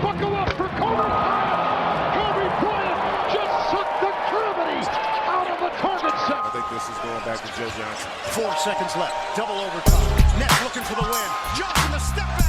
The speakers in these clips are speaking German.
Buckle up for Kobe Bryant. Kobe Bryant just sucked the gravity out of the target set. I think this is going back to Joe Johnson. 4 seconds left. Double overtime. Nets looking for the win. Johnson the step back.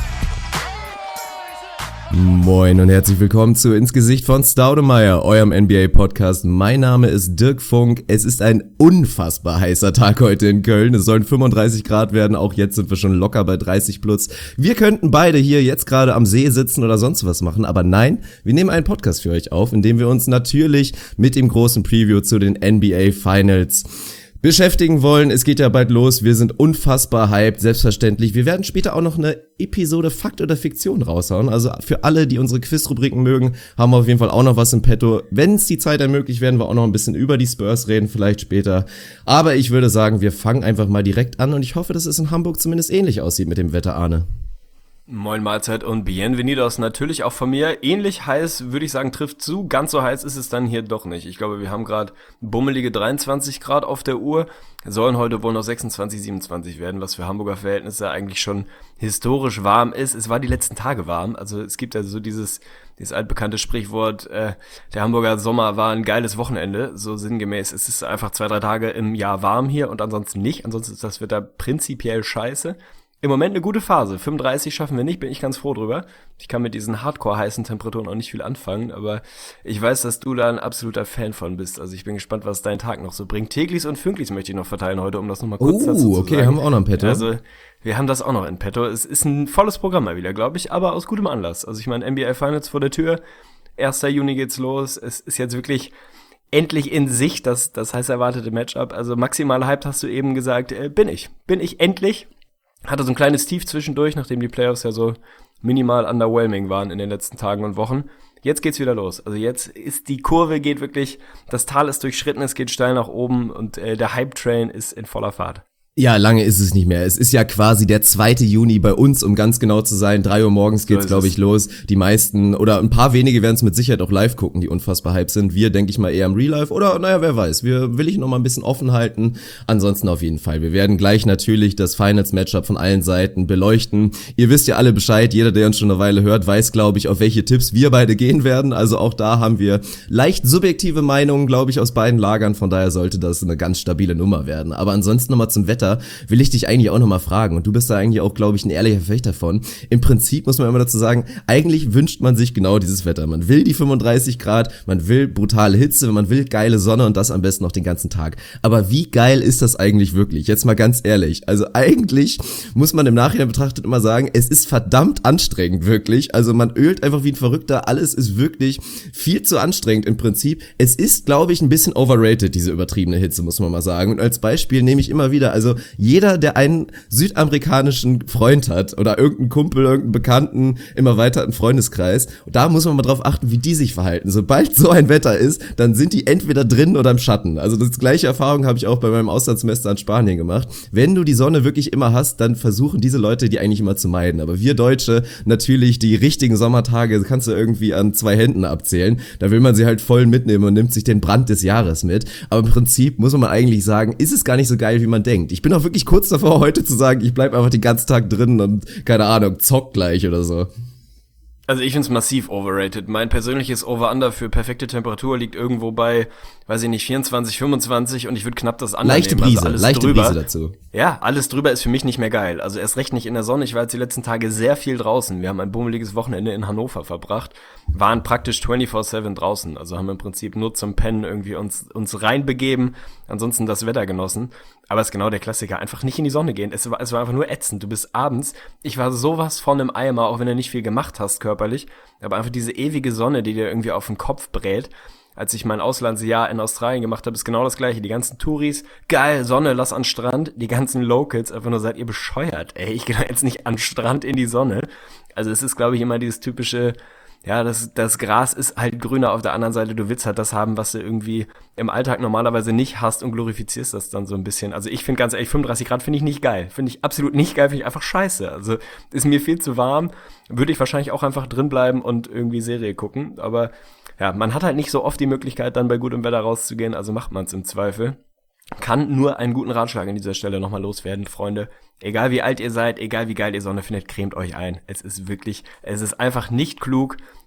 Moin und herzlich willkommen zu Ins Gesicht von Staudemeyer, eurem NBA-Podcast. Mein Name ist Dirk Funk. Es ist ein unfassbar heißer Tag heute in Köln. Es sollen 35 Grad werden. Auch jetzt sind wir schon locker bei 30 plus. Wir könnten beide hier jetzt gerade am See sitzen oder sonst was machen. Aber nein, wir nehmen einen Podcast für euch auf, in dem wir uns natürlich mit dem großen Preview zu den NBA Finals beschäftigen wollen. Es geht ja bald los. Wir sind unfassbar hyped, selbstverständlich. Wir werden später auch noch eine Episode Fakt oder Fiktion raushauen. Also für alle, die unsere Quizrubriken mögen, haben wir auf jeden Fall auch noch was im Petto. Wenn es die Zeit ermöglicht, werden wir auch noch ein bisschen über die Spurs reden, vielleicht später. Aber ich würde sagen, wir fangen einfach mal direkt an und ich hoffe, dass es in Hamburg zumindest ähnlich aussieht mit dem Wetter, Arne. Moin Mahlzeit und bienvenidos natürlich auch von mir. Ähnlich heiß, würde ich sagen, trifft zu. Ganz so heiß ist es dann hier doch nicht. Ich glaube, wir haben gerade bummelige 23 Grad auf der Uhr. Sollen heute wohl noch 26, 27 werden, was für Hamburger Verhältnisse eigentlich schon historisch warm ist. Es war die letzten Tage warm. Also es gibt ja so dieses altbekannte Sprichwort, der Hamburger Sommer war ein geiles Wochenende. So sinngemäß. Es ist einfach 2-3 Tage im Jahr warm hier und ansonsten nicht. Ansonsten ist das Wetter prinzipiell scheiße. Im Moment eine gute Phase. 35 schaffen wir nicht, bin ich ganz froh drüber. Ich kann mit diesen hardcore-heißen Temperaturen auch nicht viel anfangen, aber ich weiß, dass du da ein absoluter Fan von bist. Also ich bin gespannt, was dein Tag noch so bringt. Teglis und Fünklis möchte ich noch verteilen heute, um das nochmal kurz dazu zu okay, sagen. haben wir auch noch ein Petto. Also wir haben das auch noch in petto. Es ist ein volles Programm mal wieder, glaube ich, aber aus gutem Anlass. Also ich meine, NBA Finals vor der Tür. 1. Juni geht's los. Es ist jetzt wirklich endlich in Sicht das heiß erwartete Matchup. Also maximal hyped hast du eben gesagt, bin ich endlich. Hatte so ein kleines Tief zwischendurch, nachdem die Playoffs ja so minimal underwhelming waren in den letzten Tagen und Wochen. Jetzt geht's wieder los. Also jetzt ist die Kurve, geht wirklich, das Tal ist durchschritten, es geht steil nach oben und der Hype-Train ist in voller Fahrt. Ja, lange ist es nicht mehr. Es ist ja quasi der 2. Juni bei uns, um ganz genau zu sein. 3 Uhr morgens geht's, glaube ich, los. Die meisten oder ein paar wenige werden es mit Sicherheit auch live gucken, die unfassbar hyped sind. Wir, denke ich mal, eher im Real Life oder, naja, wer weiß. Will ich noch mal ein bisschen offen halten. Ansonsten auf jeden Fall. Wir werden gleich natürlich das Finals-Matchup von allen Seiten beleuchten. Ihr wisst ja alle Bescheid. Jeder, der uns schon eine Weile hört, weiß, glaube ich, auf welche Tipps wir beide gehen werden. Also auch da haben wir leicht subjektive Meinungen, glaube ich, aus beiden Lagern. Von daher sollte das eine ganz stabile Nummer werden. Aber ansonsten nochmal zum Wetter. Will ich dich eigentlich auch nochmal fragen und du bist da eigentlich auch, glaube ich, ein ehrlicher Verfechter von. Im Prinzip muss man immer dazu sagen, eigentlich wünscht man sich genau dieses Wetter. Man will die 35 Grad, man will brutale Hitze, man will geile Sonne und das am besten noch den ganzen Tag. Aber wie geil ist das eigentlich wirklich? Jetzt mal ganz ehrlich. Also eigentlich muss man im Nachhinein betrachtet immer sagen, es ist verdammt anstrengend, wirklich. Also man ölt einfach wie ein Verrückter. Alles ist wirklich viel zu anstrengend im Prinzip. Es ist, glaube ich, ein bisschen overrated, diese übertriebene Hitze, muss man mal sagen. Und als Beispiel nehme ich immer wieder, also jeder, der einen südamerikanischen Freund hat oder irgendeinen Kumpel, irgendeinen Bekannten im erweiterten Freundeskreis, da muss man mal drauf achten, wie die sich verhalten. Sobald so ein Wetter ist, dann sind die entweder drin oder im Schatten. Also das gleiche Erfahrung habe ich auch bei meinem Auslandssemester in Spanien gemacht. Wenn du die Sonne wirklich immer hast, dann versuchen diese Leute, die eigentlich immer zu meiden. Aber wir Deutsche, natürlich die richtigen Sommertage, kannst du irgendwie an 2 Händen abzählen. Da will man sie halt voll mitnehmen und nimmt sich den Brand des Jahres mit. Aber im Prinzip muss man eigentlich sagen, ist es gar nicht so geil, wie man denkt. Ich bin auch wirklich kurz davor, heute zu sagen, ich bleib einfach den ganzen Tag drin und, keine Ahnung, zock gleich oder so. Also ich find's massiv overrated. Mein persönliches Over-Under für perfekte Temperatur liegt irgendwo bei, weiß ich nicht, 24, 25 und ich würde knapp das Under leichte nehmen. Brise, also leichte Brise dazu. Ja, alles drüber ist für mich nicht mehr geil. Also erst recht nicht in der Sonne. Ich war jetzt die letzten Tage sehr viel draußen. Wir haben ein bummeliges Wochenende in Hannover verbracht, waren praktisch 24/7 draußen. Also haben im Prinzip nur zum Pennen irgendwie uns reinbegeben, ansonsten das Wetter genossen. Aber es ist genau der Klassiker, einfach nicht in die Sonne gehen. Es war einfach nur ätzend. Du bist abends, ich war sowas von im Eimer, auch wenn du nicht viel gemacht hast körperlich, aber einfach diese ewige Sonne, die dir irgendwie auf den Kopf brät. Als ich mein Auslandsjahr in Australien gemacht habe, ist genau das Gleiche. Die ganzen Touris, geil, Sonne, lass an den Strand. Die ganzen Locals, einfach nur, seid ihr bescheuert, ey, ich gehe jetzt nicht an den Strand in die Sonne. Also es ist, glaube ich, immer dieses typische, ja, das Gras ist halt grüner auf der anderen Seite. Du willst halt das haben, was du irgendwie im Alltag normalerweise nicht hast und glorifizierst das dann so ein bisschen. Also ich finde ganz ehrlich, 35 Grad finde ich nicht geil. Finde ich absolut nicht geil, finde ich einfach scheiße. Also ist mir viel zu warm. Würde ich wahrscheinlich auch einfach drin bleiben und irgendwie Serie gucken. Aber ja, man hat halt nicht so oft die Möglichkeit, dann bei gutem Wetter rauszugehen. Also macht man es im Zweifel. Kann nur einen guten Ratschlag an dieser Stelle nochmal loswerden, Freunde. Egal wie alt ihr seid, egal wie geil ihr Sonne findet, cremt euch ein. Es ist einfach nicht klug,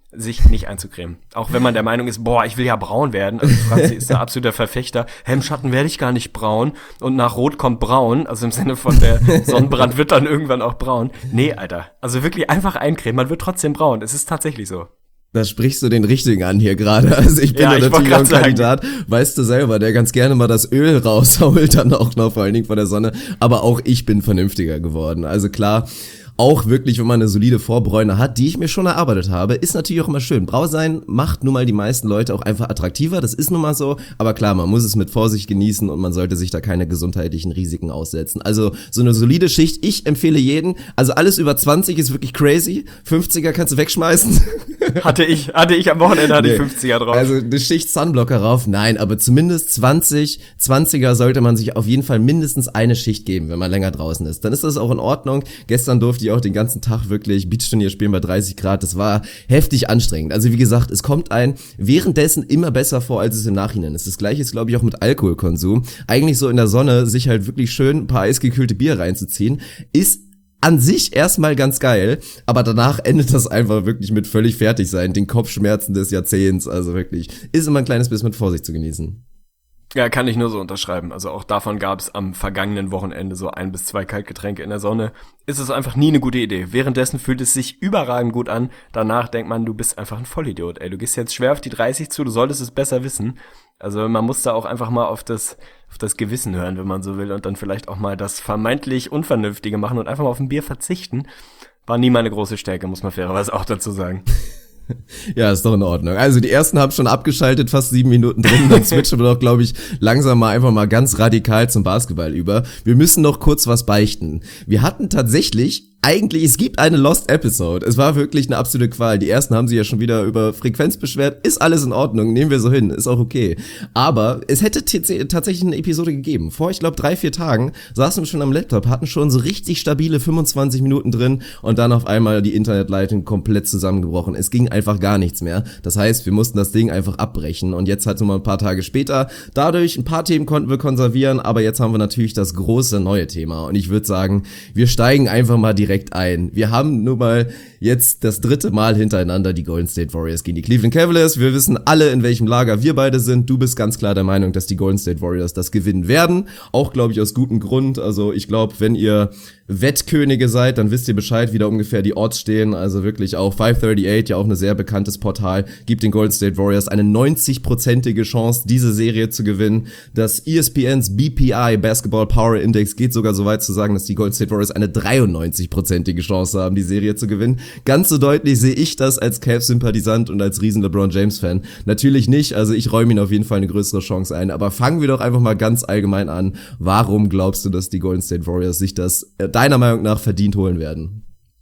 sich nicht einzucremen. Auch wenn man der Meinung ist, boah, ich will ja braun werden. Also Franzi ist der absoluter Verfechter. Im Schatten werde ich gar nicht braun. Und nach Rot kommt braun. Also im Sinne von der Sonnenbrand wird dann irgendwann auch braun. Nee, Alter. Also wirklich einfach eincremen. Man wird trotzdem braun. Es ist tatsächlich so. Da sprichst du den Richtigen an hier gerade. Also ich bin Ja, ja ich natürlich wollt auch ein grad Kandidat, weißt du selber, der ganz gerne mal das Öl rausholt, dann auch noch vor allen Dingen von der Sonne. Aber auch ich bin vernünftiger geworden. Also klar, auch wirklich, wenn man eine solide Vorbräune hat, die ich mir schon erarbeitet habe, ist natürlich auch immer schön. Brau sein macht nun mal die meisten Leute auch einfach attraktiver, das ist nun mal so. Aber klar, man muss es mit Vorsicht genießen und man sollte sich da keine gesundheitlichen Risiken aussetzen. Also so eine solide Schicht, ich empfehle jeden. Also alles über 20 ist wirklich crazy. 50er kannst du wegschmeißen. Hatte ich am Wochenende hatte ich 50er drauf. Also eine Schicht Sunblocker rauf, nein, aber zumindest 20er sollte man sich auf jeden Fall mindestens eine Schicht geben, wenn man länger draußen ist. Dann ist das auch in Ordnung. Gestern durfte ich auch den ganzen Tag wirklich Beachturnier spielen bei 30 Grad. Das war heftig anstrengend. Also wie gesagt, es kommt ein währenddessen immer besser vor, als es im Nachhinein ist. Das Gleiche ist, glaube ich, auch mit Alkoholkonsum. Eigentlich so in der Sonne sich halt wirklich schön ein paar eisgekühlte Bier reinzuziehen, ist an sich erstmal ganz geil, aber danach endet das einfach wirklich mit völlig fertig sein, den Kopfschmerzen des Jahrzehnts, also wirklich, ist immer ein kleines bisschen mit Vorsicht zu genießen. Ja, kann ich nur so unterschreiben. Also auch davon gab es am vergangenen Wochenende so 1 bis 2 Kaltgetränke in der Sonne. Ist es einfach nie eine gute Idee. Währenddessen fühlt es sich überragend gut an. Danach denkt man, du bist einfach ein Vollidiot. Ey, du gehst jetzt schwer auf die 30 zu, du solltest es besser wissen. Also man muss da auch einfach mal auf das Gewissen hören, wenn man so will. Und dann vielleicht auch mal das vermeintlich Unvernünftige machen und einfach mal auf ein Bier verzichten. War nie meine große Stärke, muss man fairerweise auch dazu sagen. Ja, ist doch in Ordnung. Also die ersten haben schon abgeschaltet, fast 7 Minuten drin, dann switchen wir doch, glaube ich, langsam mal einfach mal ganz radikal zum Basketball über. Wir müssen noch kurz was beichten. Wir hatten tatsächlich eigentlich, es gibt eine Lost Episode. Es war wirklich eine absolute Qual. Die ersten haben sich ja schon wieder über Frequenz beschwert. Ist alles in Ordnung, nehmen wir so hin, ist auch okay. Aber es hätte tatsächlich eine Episode gegeben. Vor, ich glaube, 3-4 Tagen saßen wir schon am Laptop, hatten schon so richtig stabile 25 Minuten drin und dann auf einmal die Internetleitung komplett zusammengebrochen. Es ging einfach gar nichts mehr. Das heißt, wir mussten das Ding einfach abbrechen und jetzt halt so mal ein paar Tage später. Dadurch, ein paar Themen konnten wir konservieren, aber jetzt haben wir natürlich das große neue Thema und ich würde sagen, wir steigen einfach mal direkt ein. Wir haben nun mal jetzt das 3. Mal hintereinander die Golden State Warriors gegen die Cleveland Cavaliers. Wir wissen alle, in welchem Lager wir beide sind. Du bist ganz klar der Meinung, dass die Golden State Warriors das gewinnen werden. Auch, glaube ich, aus gutem Grund. Also ich glaube, wenn ihr Wettkönige seid, dann wisst ihr Bescheid, wie da ungefähr die Odds stehen. Also wirklich auch 538, ja auch ein sehr bekanntes Portal, gibt den Golden State Warriors eine 90-prozentige Chance, diese Serie zu gewinnen. Das ESPN's BPI, Basketball Power Index, geht sogar so weit zu sagen, dass die Golden State Warriors eine 93-prozentige Chance haben, die Serie zu gewinnen. Ganz so deutlich sehe ich das als Cavs-Sympathisant und als riesen LeBron James-Fan. Natürlich nicht, also ich räume ihnen auf jeden Fall eine größere Chance ein, aber fangen wir doch einfach mal ganz allgemein an. Warum glaubst du, dass die Golden State Warriors sich das deiner Meinung nach verdient holen werden?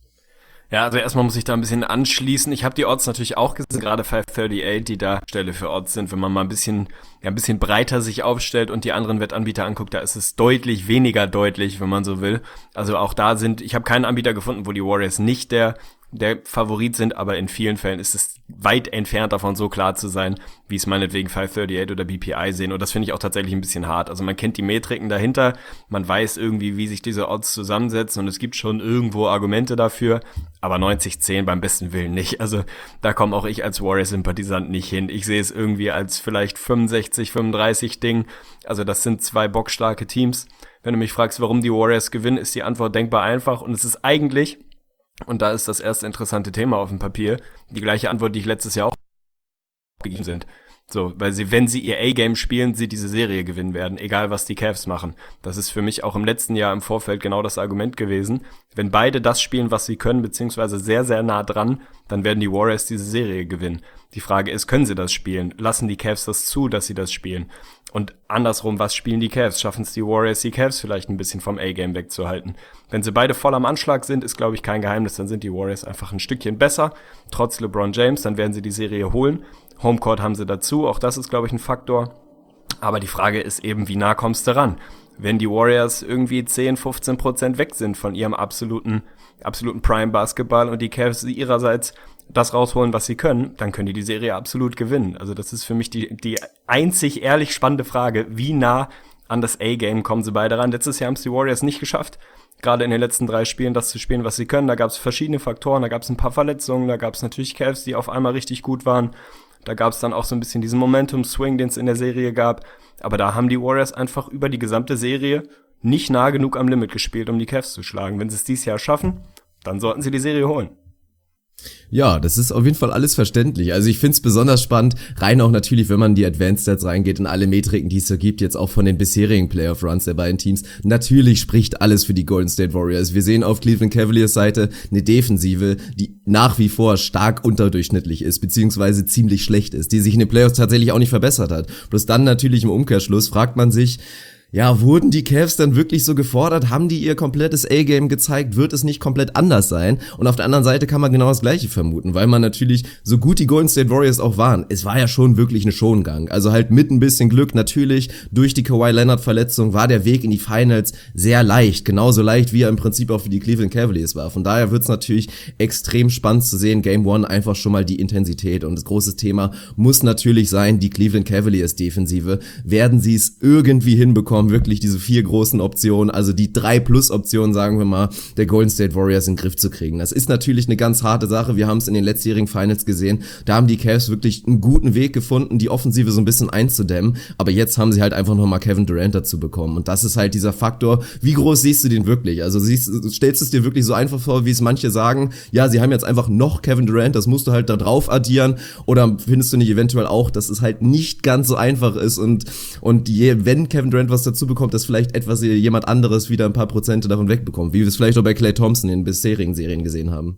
Ja, also erstmal muss ich da ein bisschen anschließen. Ich habe die Odds natürlich auch gesehen, gerade 538, die da Stelle für Odds sind. Wenn man mal ein bisschen breiter sich aufstellt und die anderen Wettanbieter anguckt, da ist es deutlich weniger deutlich, wenn man so will. Also auch da ich habe keinen Anbieter gefunden, wo die Warriors nicht der Favorit sind, aber in vielen Fällen ist es weit entfernt davon, so klar zu sein, wie es meinetwegen 538 oder BPI sehen. Und das finde ich auch tatsächlich ein bisschen hart. Also man kennt die Metriken dahinter, man weiß irgendwie, wie sich diese Odds zusammensetzen und es gibt schon irgendwo Argumente dafür, aber 90-10 beim besten Willen nicht. Also da komme auch ich als Warriors-Sympathisant nicht hin. Ich sehe es irgendwie als vielleicht 65-35 Ding. Also das sind 2 bockstarke Teams. Wenn du mich fragst, warum die Warriors gewinnen, ist die Antwort denkbar einfach und es ist eigentlich, und da ist das erste interessante Thema auf dem Papier, die gleiche Antwort, die ich letztes Jahr auch gegeben sind. So, weil wenn sie ihr A-Game spielen, sie diese Serie gewinnen werden, egal was die Cavs machen. Das ist für mich auch im letzten Jahr im Vorfeld genau das Argument gewesen. Wenn beide das spielen, was sie können, beziehungsweise sehr, sehr nah dran, dann werden die Warriors diese Serie gewinnen. Die Frage ist, können sie das spielen? Lassen die Cavs das zu, dass sie das spielen? Und andersrum, was spielen die Cavs? Schaffen es die Warriors, die Cavs vielleicht ein bisschen vom A-Game wegzuhalten? Wenn sie beide voll am Anschlag sind, ist, glaube ich, kein Geheimnis. Dann sind die Warriors einfach ein Stückchen besser, trotz LeBron James. Dann werden sie die Serie holen. Homecourt haben sie dazu. Auch das ist, glaube ich, ein Faktor. Aber die Frage ist eben, wie nah kommst du ran? Wenn die Warriors irgendwie 10-15% weg sind von ihrem absoluten Prime-Basketball und die Cavs ihrerseits das rausholen, was sie können, dann können die Serie absolut gewinnen. Also das ist für mich die einzig ehrlich spannende Frage, wie nah an das A-Game kommen sie beide ran. Letztes Jahr haben es die Warriors nicht geschafft. gerade in den letzten 3 Spielen das zu spielen, was sie können. Da gab es verschiedene Faktoren, da gab es ein paar Verletzungen, da gab es natürlich Cavs, die auf einmal richtig gut waren. Da gab es dann auch so ein bisschen diesen Momentum-Swing, den es in der Serie gab. Aber da haben die Warriors einfach über die gesamte Serie nicht nah genug am Limit gespielt, um die Cavs zu schlagen. Wenn sie es dieses Jahr schaffen, dann sollten sie die Serie holen. Ja, das ist auf jeden Fall alles verständlich. Also ich find's besonders spannend, rein auch natürlich, wenn man in die Advanced Stats reingeht und alle Metriken, die es so gibt, jetzt auch von den bisherigen Playoff-Runs der beiden Teams. Natürlich spricht alles für die Golden State Warriors. Wir sehen auf Cleveland Cavaliers Seite eine Defensive, die nach wie vor stark unterdurchschnittlich ist, beziehungsweise ziemlich schlecht ist, die sich in den Playoffs tatsächlich auch nicht verbessert hat. Bloß dann natürlich im Umkehrschluss fragt man sich, ja, wurden die Cavs dann wirklich so gefordert? Haben die ihr komplettes A-Game gezeigt? Wird es nicht komplett anders sein? Und auf der anderen Seite kann man genau das Gleiche vermuten, weil man natürlich, so gut die Golden State Warriors auch waren, es war ja schon wirklich ein Schongang. Also halt mit ein bisschen Glück natürlich, durch die Kawhi Leonard-Verletzung war der Weg in die Finals sehr leicht. Genauso leicht, wie er im Prinzip auch für die Cleveland Cavaliers war. Von daher wird es natürlich extrem spannend zu sehen. Game 1 einfach schon mal die Intensität. Und das große Thema muss natürlich sein, die Cleveland Cavaliers-Defensive. Werden sie es irgendwie hinbekommen, wirklich diese 4 großen Optionen, also die 3-Plus-Optionen, sagen wir mal, der Golden State Warriors in den Griff zu kriegen. Das ist natürlich eine ganz harte Sache. Wir haben es in den letztjährigen Finals gesehen. Da haben die Cavs wirklich einen guten Weg gefunden, die Offensive so ein bisschen einzudämmen. Aber jetzt haben sie halt einfach nochmal Kevin Durant dazu bekommen. Und das ist halt dieser Faktor. Wie groß siehst du den wirklich? Also stellst du es dir wirklich so einfach vor, wie es manche sagen? Ja, sie haben jetzt einfach noch Kevin Durant, das musst du halt da drauf addieren. Oder findest du nicht eventuell auch, dass es halt nicht ganz so einfach ist und wenn Kevin Durant was dazu bekommt, dass vielleicht etwas jemand anderes wieder ein paar Prozente davon wegbekommt, wie wir es vielleicht auch bei Klay Thompson in den bisherigen Serien gesehen haben.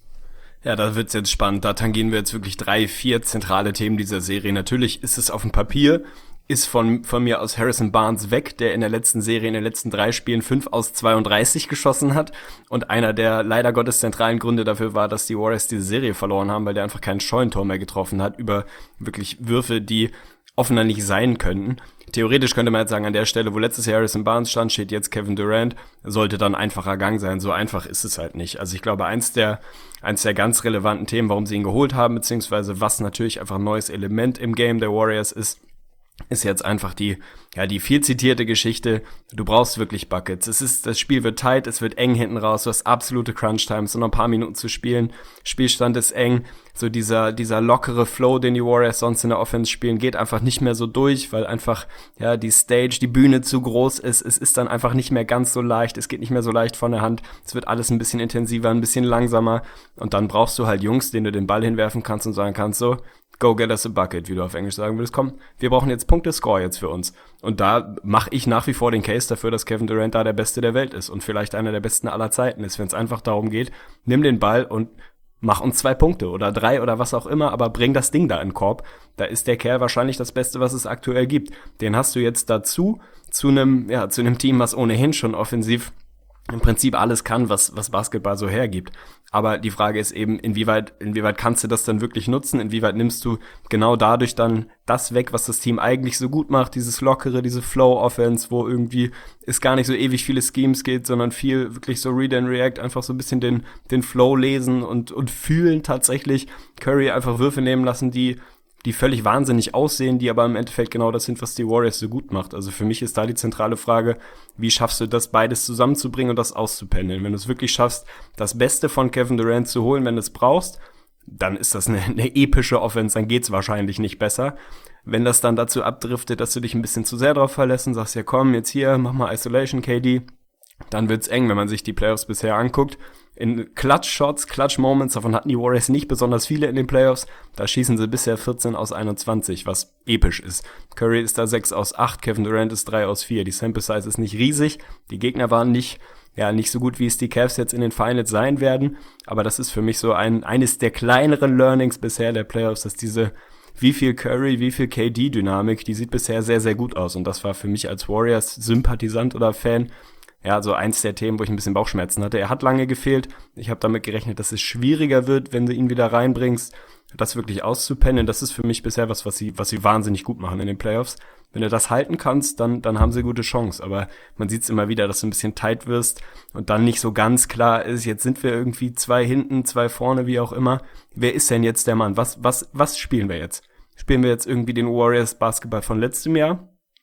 Ja, da wird's jetzt spannend. Da tangieren wir jetzt wirklich 3, 4 zentrale Themen dieser Serie. Natürlich ist es auf dem Papier, ist von mir aus Harrison Barnes weg, der in der letzten Serie, in den letzten 3 Spielen 5 aus 32 geschossen hat. Und einer der leider Gottes zentralen Gründe dafür war, dass die Warriors diese Serie verloren haben, weil der einfach kein Scheunentor mehr getroffen hat über wirklich Würfe, die offener nicht sein könnten. Theoretisch könnte man jetzt sagen, an der Stelle, wo letztes Jahr Harrison Barnes stand, steht jetzt Kevin Durant, sollte dann einfacher Gang sein. So einfach ist es halt nicht. Also ich glaube, eins der ganz relevanten Themen, warum sie ihn geholt haben, beziehungsweise was natürlich einfach ein neues Element im Game der Warriors ist jetzt einfach die viel zitierte Geschichte, du brauchst wirklich Buckets. Das Spiel wird tight, es wird eng hinten raus, du hast absolute Crunch-Time, es sind noch ein paar Minuten zu spielen, Spielstand ist eng, so dieser lockere Flow, den die Warriors sonst in der Offense spielen, geht einfach nicht mehr so durch, weil einfach, die Stage, die Bühne zu groß ist, es ist dann einfach nicht mehr ganz so leicht, es geht nicht mehr so leicht von der Hand, es wird alles ein bisschen intensiver, ein bisschen langsamer und dann brauchst du halt Jungs, denen du den Ball hinwerfen kannst und sagen kannst, so, go get us a bucket, wie du auf Englisch sagen würdest. Komm, wir brauchen jetzt Punkte, Score jetzt für uns. Und da mache ich nach wie vor den Case dafür, dass Kevin Durant da der Beste der Welt ist und vielleicht einer der Besten aller Zeiten ist, wenn es einfach darum geht, nimm den Ball und mach uns 2 Punkte oder 3 oder was auch immer, aber bring das Ding da in den Korb. Da ist der Kerl wahrscheinlich das Beste, was es aktuell gibt. Den hast du jetzt dazu, zu einem Team, was ohnehin schon offensiv im Prinzip alles kann, was Basketball so hergibt. Aber die Frage ist eben, inwieweit kannst du das dann wirklich nutzen? Inwieweit nimmst du genau dadurch dann das weg, was das Team eigentlich so gut macht? Dieses Lockere, diese Flow-Offense, wo irgendwie es gar nicht so ewig viele Schemes geht, sondern viel wirklich so Read and React, einfach so ein bisschen den Flow lesen und fühlen tatsächlich. Curry einfach Würfe nehmen lassen, die völlig wahnsinnig aussehen, die aber im Endeffekt genau das sind, was die Warriors so gut macht. Also für mich ist da die zentrale Frage, wie schaffst du das beides zusammenzubringen und das auszupendeln? Wenn du es wirklich schaffst, das Beste von Kevin Durant zu holen, wenn du es brauchst, dann ist das eine epische Offense, dann geht's wahrscheinlich nicht besser. Wenn das dann dazu abdriftet, dass du dich ein bisschen zu sehr drauf verlässt und sagst, ja komm, jetzt hier, mach mal Isolation, KD, dann wird's eng, wenn man sich die Playoffs bisher anguckt. In Clutch-Shots, Clutch-Moments, davon hatten die Warriors nicht besonders viele in den Playoffs. Da schießen sie bisher 14 aus 21, was episch ist. Curry ist da 6 aus 8, Kevin Durant ist 3 aus 4. Die Sample Size ist nicht riesig. Die Gegner waren nicht so gut, wie es die Cavs jetzt in den Finals sein werden. Aber das ist für mich so eines der kleineren Learnings bisher der Playoffs, dass diese wie viel Curry, wie viel KD-Dynamik, die sieht bisher sehr, sehr gut aus. Und das war für mich als Warriors-Sympathisant oder Fan so eins der Themen, wo ich ein bisschen Bauchschmerzen hatte. Er hat lange gefehlt. Ich habe damit gerechnet, dass es schwieriger wird, wenn du ihn wieder reinbringst, das wirklich auszupennen. Das ist für mich bisher was sie wahnsinnig gut machen in den Playoffs. Wenn du das halten kannst, dann haben sie gute Chance. Aber man sieht es immer wieder, dass du ein bisschen tight wirst und dann nicht so ganz klar ist, jetzt sind wir irgendwie 2 hinten, 2 vorne, wie auch immer. Wer ist denn jetzt der Mann? Was spielen wir jetzt? Spielen wir jetzt irgendwie den Warriors Basketball von letztem Jahr?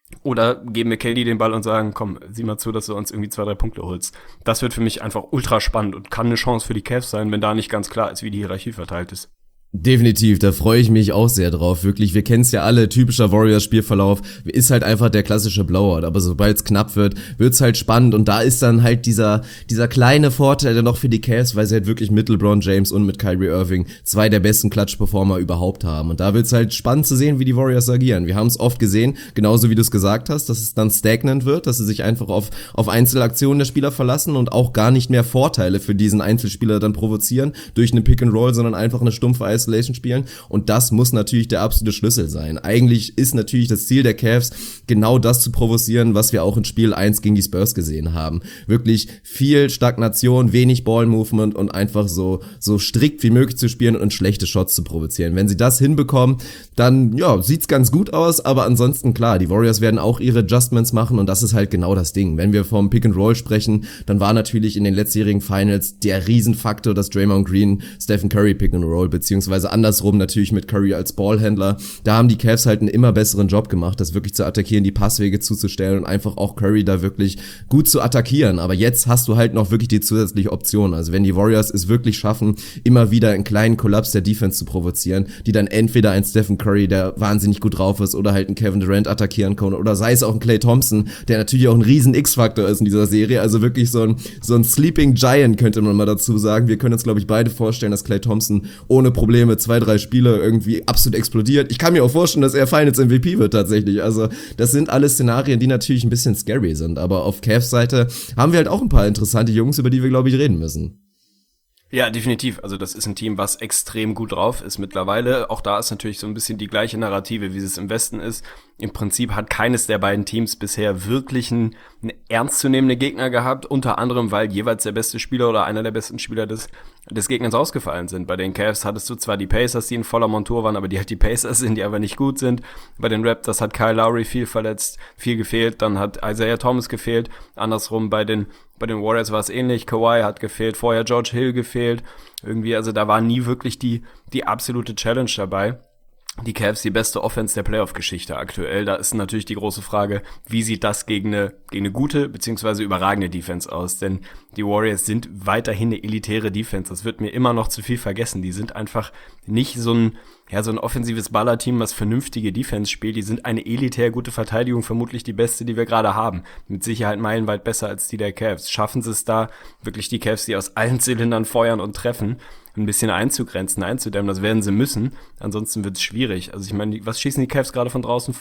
Oder geben wir KD den Ball und sagen, komm, sieh mal zu, dass du uns irgendwie 2-3 Punkte holst. Das wird für mich einfach ultra spannend und kann eine Chance für die Cavs sein, wenn da nicht ganz klar ist, wie die Hierarchie verteilt ist. Definitiv, da freue ich mich auch sehr drauf. Wirklich, wir kennen es ja alle, typischer Warriors-Spielverlauf ist halt einfach der klassische Blowout, aber sobald es knapp wird, wird's halt spannend und da ist dann halt dieser kleine Vorteil noch für die Cavs, weil sie halt wirklich mit LeBron James und mit Kyrie Irving 2 der besten Clutch-Performer überhaupt haben und da wird's halt spannend zu sehen, wie die Warriors agieren. Wir haben es oft gesehen, genauso wie du es gesagt hast, dass es dann stagnant wird, dass sie sich einfach auf Einzelaktionen der Spieler verlassen und auch gar nicht mehr Vorteile für diesen Einzelspieler dann provozieren durch eine Pick-and-Roll, sondern einfach eine stumpfe Isolation spielen und das muss natürlich der absolute Schlüssel sein. Eigentlich ist natürlich das Ziel der Cavs, genau das zu provozieren, was wir auch in Spiel 1 gegen die Spurs gesehen haben. Wirklich viel Stagnation, wenig Ball-Movement und einfach so strikt wie möglich zu spielen und schlechte Shots zu provozieren. Wenn sie das hinbekommen, dann ja, sieht's ganz gut aus, aber ansonsten klar, die Warriors werden auch ihre Adjustments machen und das ist halt genau das Ding. Wenn wir vom Pick-and-Roll sprechen, dann war natürlich in den letztjährigen Finals der Riesenfaktor, dass Draymond Green Stephen Curry Pick-and-Roll beziehungsweise andersrum natürlich mit Curry als Ballhändler. Da haben die Cavs halt einen immer besseren Job gemacht, das wirklich zu attackieren, die Passwege zuzustellen und einfach auch Curry da wirklich gut zu attackieren. Aber jetzt hast du halt noch wirklich die zusätzliche Option. Also wenn die Warriors es wirklich schaffen, immer wieder einen kleinen Kollaps der Defense zu provozieren, die dann entweder ein Stephen Curry, der wahnsinnig gut drauf ist, oder halt einen Kevin Durant attackieren können, oder sei es auch ein Klay Thompson, der natürlich auch ein riesen X-Faktor ist in dieser Serie. Also wirklich so ein Sleeping Giant könnte man mal dazu sagen. Wir können uns, glaube ich, beide vorstellen, dass Klay Thompson ohne Probleme 2-3 Spiele irgendwie absolut explodiert. Ich kann mir auch vorstellen, dass er Finals MVP wird tatsächlich. Also das sind alles Szenarien, die natürlich ein bisschen scary sind. Aber auf Cavs Seite haben wir halt auch ein paar interessante Jungs, über die wir, glaube ich, reden müssen. Ja, definitiv. Also das ist ein Team, was extrem gut drauf ist mittlerweile. Auch da ist natürlich so ein bisschen die gleiche Narrative, wie es im Westen ist. Im Prinzip hat keines der beiden Teams bisher wirklich einen ernstzunehmenden Gegner gehabt, unter anderem, weil jeweils der beste Spieler oder einer der besten Spieler des Gegners ausgefallen sind. Bei den Cavs hattest du zwar die Pacers, die in voller Montur waren, aber die halt die Pacers sind, die aber nicht gut sind. Bei den Raptors hat Kyle Lowry viel verletzt, viel gefehlt, dann hat Isaiah Thomas gefehlt. Andersrum bei den Warriors war es ähnlich, Kawhi hat gefehlt, vorher George Hill gefehlt. Irgendwie, also da war nie wirklich die absolute Challenge dabei. Die Cavs die beste Offense der Playoff-Geschichte aktuell. Da ist natürlich die große Frage, wie sieht das gegen eine gute bzw. überragende Defense aus? Denn die Warriors sind weiterhin eine elitäre Defense. Das wird mir immer noch zu viel vergessen. Die sind einfach nicht so ein offensives Ballerteam, was vernünftige Defense spielt. Die sind eine elitär gute Verteidigung, vermutlich die beste, die wir gerade haben. Mit Sicherheit meilenweit besser als die der Cavs. Schaffen sie es da, wirklich die Cavs, die aus allen Zylindern feuern und treffen, ein bisschen einzugrenzen, einzudämmen, das werden sie müssen. Ansonsten wird es schwierig. Also ich meine, was schießen die Cavs gerade von draußen?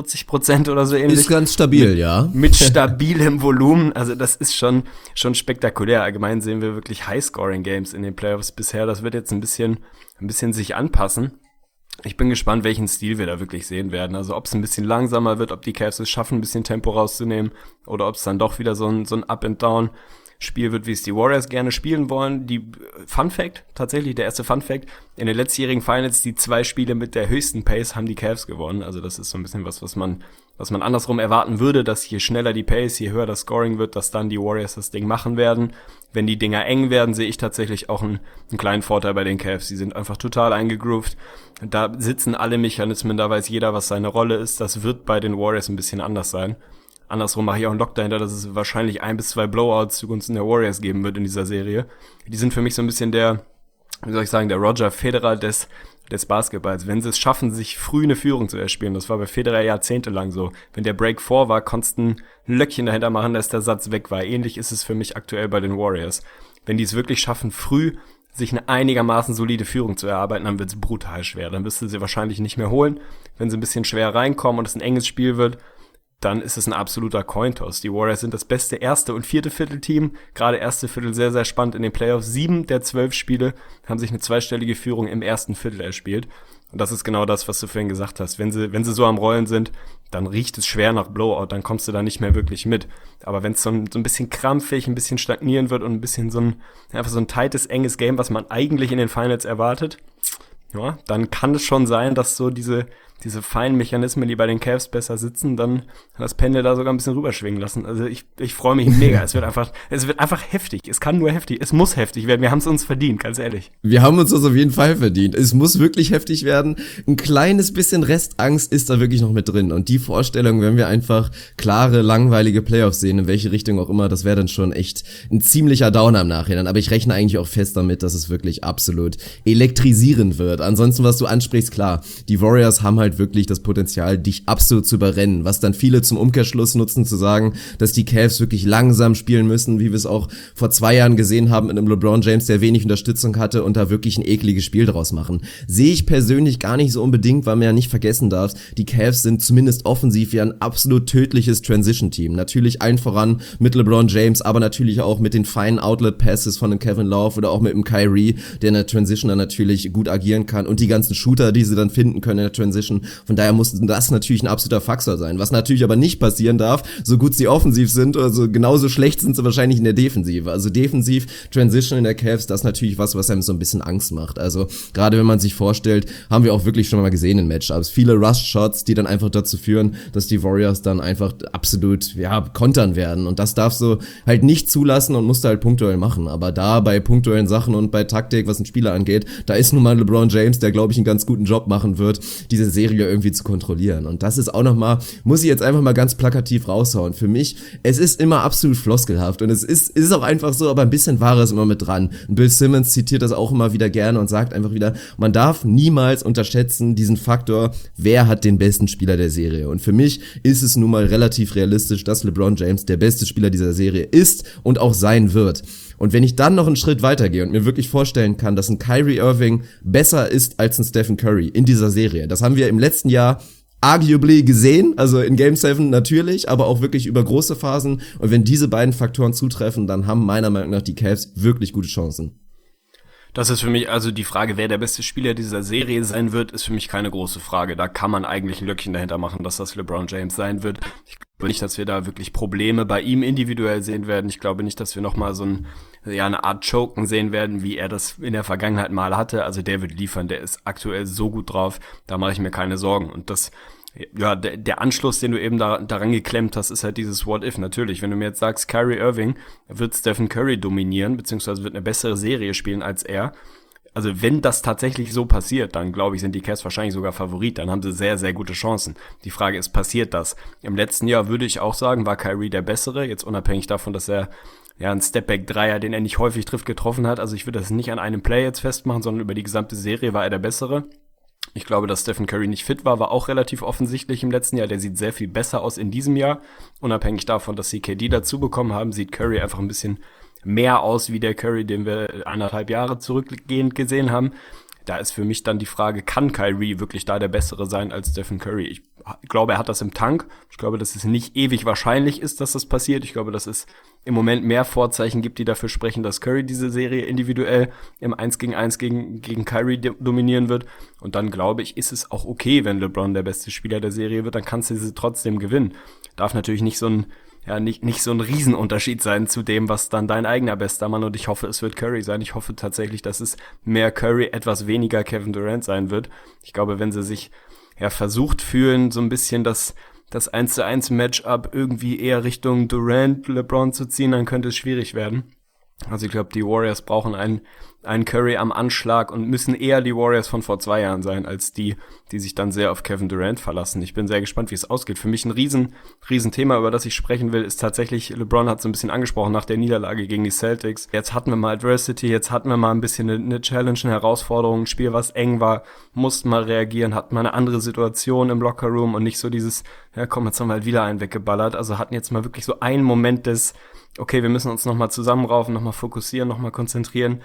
44% oder so ähnlich? Ist ganz stabil, ja. Mit stabilem Volumen. Also das ist schon spektakulär. Allgemein sehen wir wirklich High-Scoring-Games in den Playoffs bisher. Das wird jetzt ein bisschen sich anpassen. Ich bin gespannt, welchen Stil wir da wirklich sehen werden. Also ob es ein bisschen langsamer wird, ob die Cavs es schaffen, ein bisschen Tempo rauszunehmen oder ob es dann doch wieder so ein Up-and-Down Spiel wird, wie es die Warriors gerne spielen wollen. Die Fun Fact, tatsächlich der erste Fun Fact, in den letztjährigen Finals, die 2 Spiele mit der höchsten Pace haben die Cavs gewonnen. Also das ist so ein bisschen was man andersrum erwarten würde, dass je schneller die Pace, je höher das Scoring wird, dass dann die Warriors das Ding machen werden. Wenn die Dinger eng werden, sehe ich tatsächlich auch einen kleinen Vorteil bei den Cavs. Die sind einfach total eingegroovt. Da sitzen alle Mechanismen, da weiß jeder, was seine Rolle ist. Das wird bei den Warriors ein bisschen anders sein. Andersrum mache ich auch einen Lock dahinter, dass es wahrscheinlich 1 bis 2 Blowouts zugunsten der Warriors geben wird in dieser Serie. Die sind für mich so ein bisschen der Roger Federer des Basketballs. Wenn sie es schaffen, sich früh eine Führung zu erspielen, das war bei Federer jahrzehntelang so. Wenn der Break 4 war, konntest du ein Löckchen dahinter machen, dass der Satz weg war. Ähnlich ist es für mich aktuell bei den Warriors. Wenn die es wirklich schaffen, früh sich eine einigermaßen solide Führung zu erarbeiten, dann wird es brutal schwer. Dann wirst du sie wahrscheinlich nicht mehr holen. Wenn sie ein bisschen schwer reinkommen und es ein enges Spiel wird, dann ist es ein absoluter Cointoss. Die Warriors sind das beste erste und vierte Viertelteam. Gerade erste Viertel sehr, sehr spannend in den Playoffs. 7 der 12 Spiele haben sich eine zweistellige Führung im ersten Viertel erspielt. Und das ist genau das, was du vorhin gesagt hast. Wenn sie so am Rollen sind, dann riecht es schwer nach Blowout, dann kommst du da nicht mehr wirklich mit. Aber wenn es so ein bisschen krampfig, ein bisschen stagnieren wird und ein bisschen einfach so ein tightes, enges Game, was man eigentlich in den Finals erwartet, ja, dann kann es schon sein, dass so diese diese feinen Mechanismen, die bei den Cavs besser sitzen, dann das Pendel da sogar ein bisschen rüberschwingen lassen. Also ich freue mich mega. Es wird einfach heftig. Es kann nur heftig. Es muss heftig werden. Wir haben es uns verdient, ganz ehrlich. Wir haben uns das auf jeden Fall verdient. Es muss wirklich heftig werden. Ein kleines bisschen Restangst ist da wirklich noch mit drin. Und die Vorstellung, wenn wir einfach klare, langweilige Playoffs sehen, in welche Richtung auch immer, das wäre dann schon echt ein ziemlicher Downer im Nachhinein. Aber ich rechne eigentlich auch fest damit, dass es wirklich absolut elektrisierend wird. Ansonsten, was du ansprichst, klar, die Warriors haben halt wirklich das Potenzial, dich absolut zu überrennen. Was dann viele zum Umkehrschluss nutzen, zu sagen, dass die Cavs wirklich langsam spielen müssen, wie wir es auch vor 2 Jahren gesehen haben mit einem LeBron James, der wenig Unterstützung hatte und da wirklich ein ekliges Spiel draus machen. Sehe ich persönlich gar nicht so unbedingt, weil man ja nicht vergessen darf, die Cavs sind zumindest offensiv ja ein absolut tödliches Transition-Team. Natürlich allen voran mit LeBron James, aber natürlich auch mit den feinen Outlet-Passes von dem Kevin Love oder auch mit dem Kyrie, der in der Transition dann natürlich gut agieren kann und die ganzen Shooter, die sie dann finden können in der Transition. Von daher muss das natürlich ein absoluter Faktor sein. Was natürlich aber nicht passieren darf, so gut sie offensiv sind oder so genauso schlecht sind sie wahrscheinlich in der Defensive. Also defensiv Transition in der Cavs, das ist natürlich was einem so ein bisschen Angst macht. Also gerade wenn man sich vorstellt, haben wir auch wirklich schon mal gesehen in Matchups. Viele Rush-Shots, die dann einfach dazu führen, dass die Warriors dann einfach absolut, kontern werden. Und das darfst du halt nicht zulassen und musst du halt punktuell machen. Aber da bei punktuellen Sachen und bei Taktik, was einen Spieler angeht, da ist nun mal LeBron James, der, glaube ich, einen ganz guten Job machen wird, diese Serie irgendwie zu kontrollieren. Und das ist auch nochmal, muss ich jetzt einfach mal ganz plakativ raushauen. Für mich, es ist immer absolut floskelhaft und es ist auch einfach so, aber ein bisschen Wahres immer mit dran. Und Bill Simmons zitiert das auch immer wieder gerne und sagt einfach wieder, man darf niemals unterschätzen diesen Faktor, wer hat den besten Spieler der Serie. Und für mich ist es nun mal relativ realistisch, dass LeBron James der beste Spieler dieser Serie ist und auch sein wird. Und wenn ich dann noch einen Schritt weitergehe und mir wirklich vorstellen kann, dass ein Kyrie Irving besser ist als ein Stephen Curry in dieser Serie, das haben wir im letzten Jahr arguably gesehen, also in Game 7 natürlich, aber auch wirklich über große Phasen. Und wenn diese beiden Faktoren zutreffen, dann haben meiner Meinung nach die Cavs wirklich gute Chancen. Das ist für mich, also die Frage, wer der beste Spieler dieser Serie sein wird, ist für mich keine große Frage. Da kann man eigentlich ein Löckchen dahinter machen, dass das LeBron James sein wird. Ich glaube nicht, dass wir da wirklich Probleme bei ihm individuell sehen werden. Ich glaube nicht, dass wir nochmal so eine Art Choken sehen werden, wie er das in der Vergangenheit mal hatte. Also der wird liefern, der ist aktuell so gut drauf, da mache ich mir keine Sorgen. Und das, der Anschluss, den du eben daran geklemmt hast, ist halt dieses What-If. Natürlich, wenn du mir jetzt sagst, Kyrie Irving wird Stephen Curry dominieren, beziehungsweise wird eine bessere Serie spielen als er. Also wenn das tatsächlich so passiert, dann glaube ich, sind die Cavs wahrscheinlich sogar Favorit. Dann haben sie sehr, sehr gute Chancen. Die Frage ist, passiert das? Im letzten Jahr würde ich auch sagen, war Kyrie der Bessere. Jetzt unabhängig davon, dass er einen Stepback-Dreier, den er nicht häufig trifft, getroffen hat. Also ich würde das nicht an einem Play jetzt festmachen, sondern über die gesamte Serie war er der Bessere. Ich glaube, dass Stephen Curry nicht fit war auch relativ offensichtlich im letzten Jahr. Der sieht sehr viel besser aus in diesem Jahr. Unabhängig davon, dass sie KD dazu bekommen haben, sieht Curry einfach ein bisschen mehr aus wie der Curry, den wir 1,5 Jahre zurückgehend gesehen haben. Da ist für mich dann die Frage, kann Kyrie wirklich da der Bessere sein als Stephen Curry? Ich glaube, er hat das im Tank. Ich glaube, dass es nicht ewig wahrscheinlich ist, dass das passiert. Ich glaube, dass es im Moment mehr Vorzeichen gibt, die dafür sprechen, dass Curry diese Serie individuell im 1 gegen 1 gegen Kyrie dominieren wird. Und dann glaube ich, ist es auch okay, wenn LeBron der beste Spieler der Serie wird, dann kannst du sie trotzdem gewinnen. Darf natürlich nicht so ein Riesenunterschied sein zu dem, was dann dein eigener bester Mann, und ich hoffe, es wird Curry sein. Ich hoffe tatsächlich, dass es mehr Curry, etwas weniger Kevin Durant sein wird. Ich glaube, wenn sie sich versucht fühlen, so ein bisschen das 1:1 Matchup irgendwie eher Richtung Durant, LeBron zu ziehen, dann könnte es schwierig werden. Also ich glaube, die Warriors brauchen einen Curry am Anschlag und müssen eher die Warriors von vor 2 Jahren sein, als die sich dann sehr auf Kevin Durant verlassen. Ich bin sehr gespannt, wie es ausgeht. Für mich ein riesen Thema, über das ich sprechen will, ist tatsächlich, LeBron hat so ein bisschen angesprochen nach der Niederlage gegen die Celtics. Jetzt hatten wir mal Adversity, jetzt hatten wir mal ein bisschen eine Challenge, eine Herausforderung, ein Spiel, was eng war, mussten mal reagieren, hatten mal eine andere Situation im Lockerroom und nicht so dieses, jetzt haben wir halt wieder einen weggeballert. Also hatten jetzt mal wirklich so einen Moment des, okay, wir müssen uns nochmal zusammenraufen, nochmal fokussieren, nochmal konzentrieren.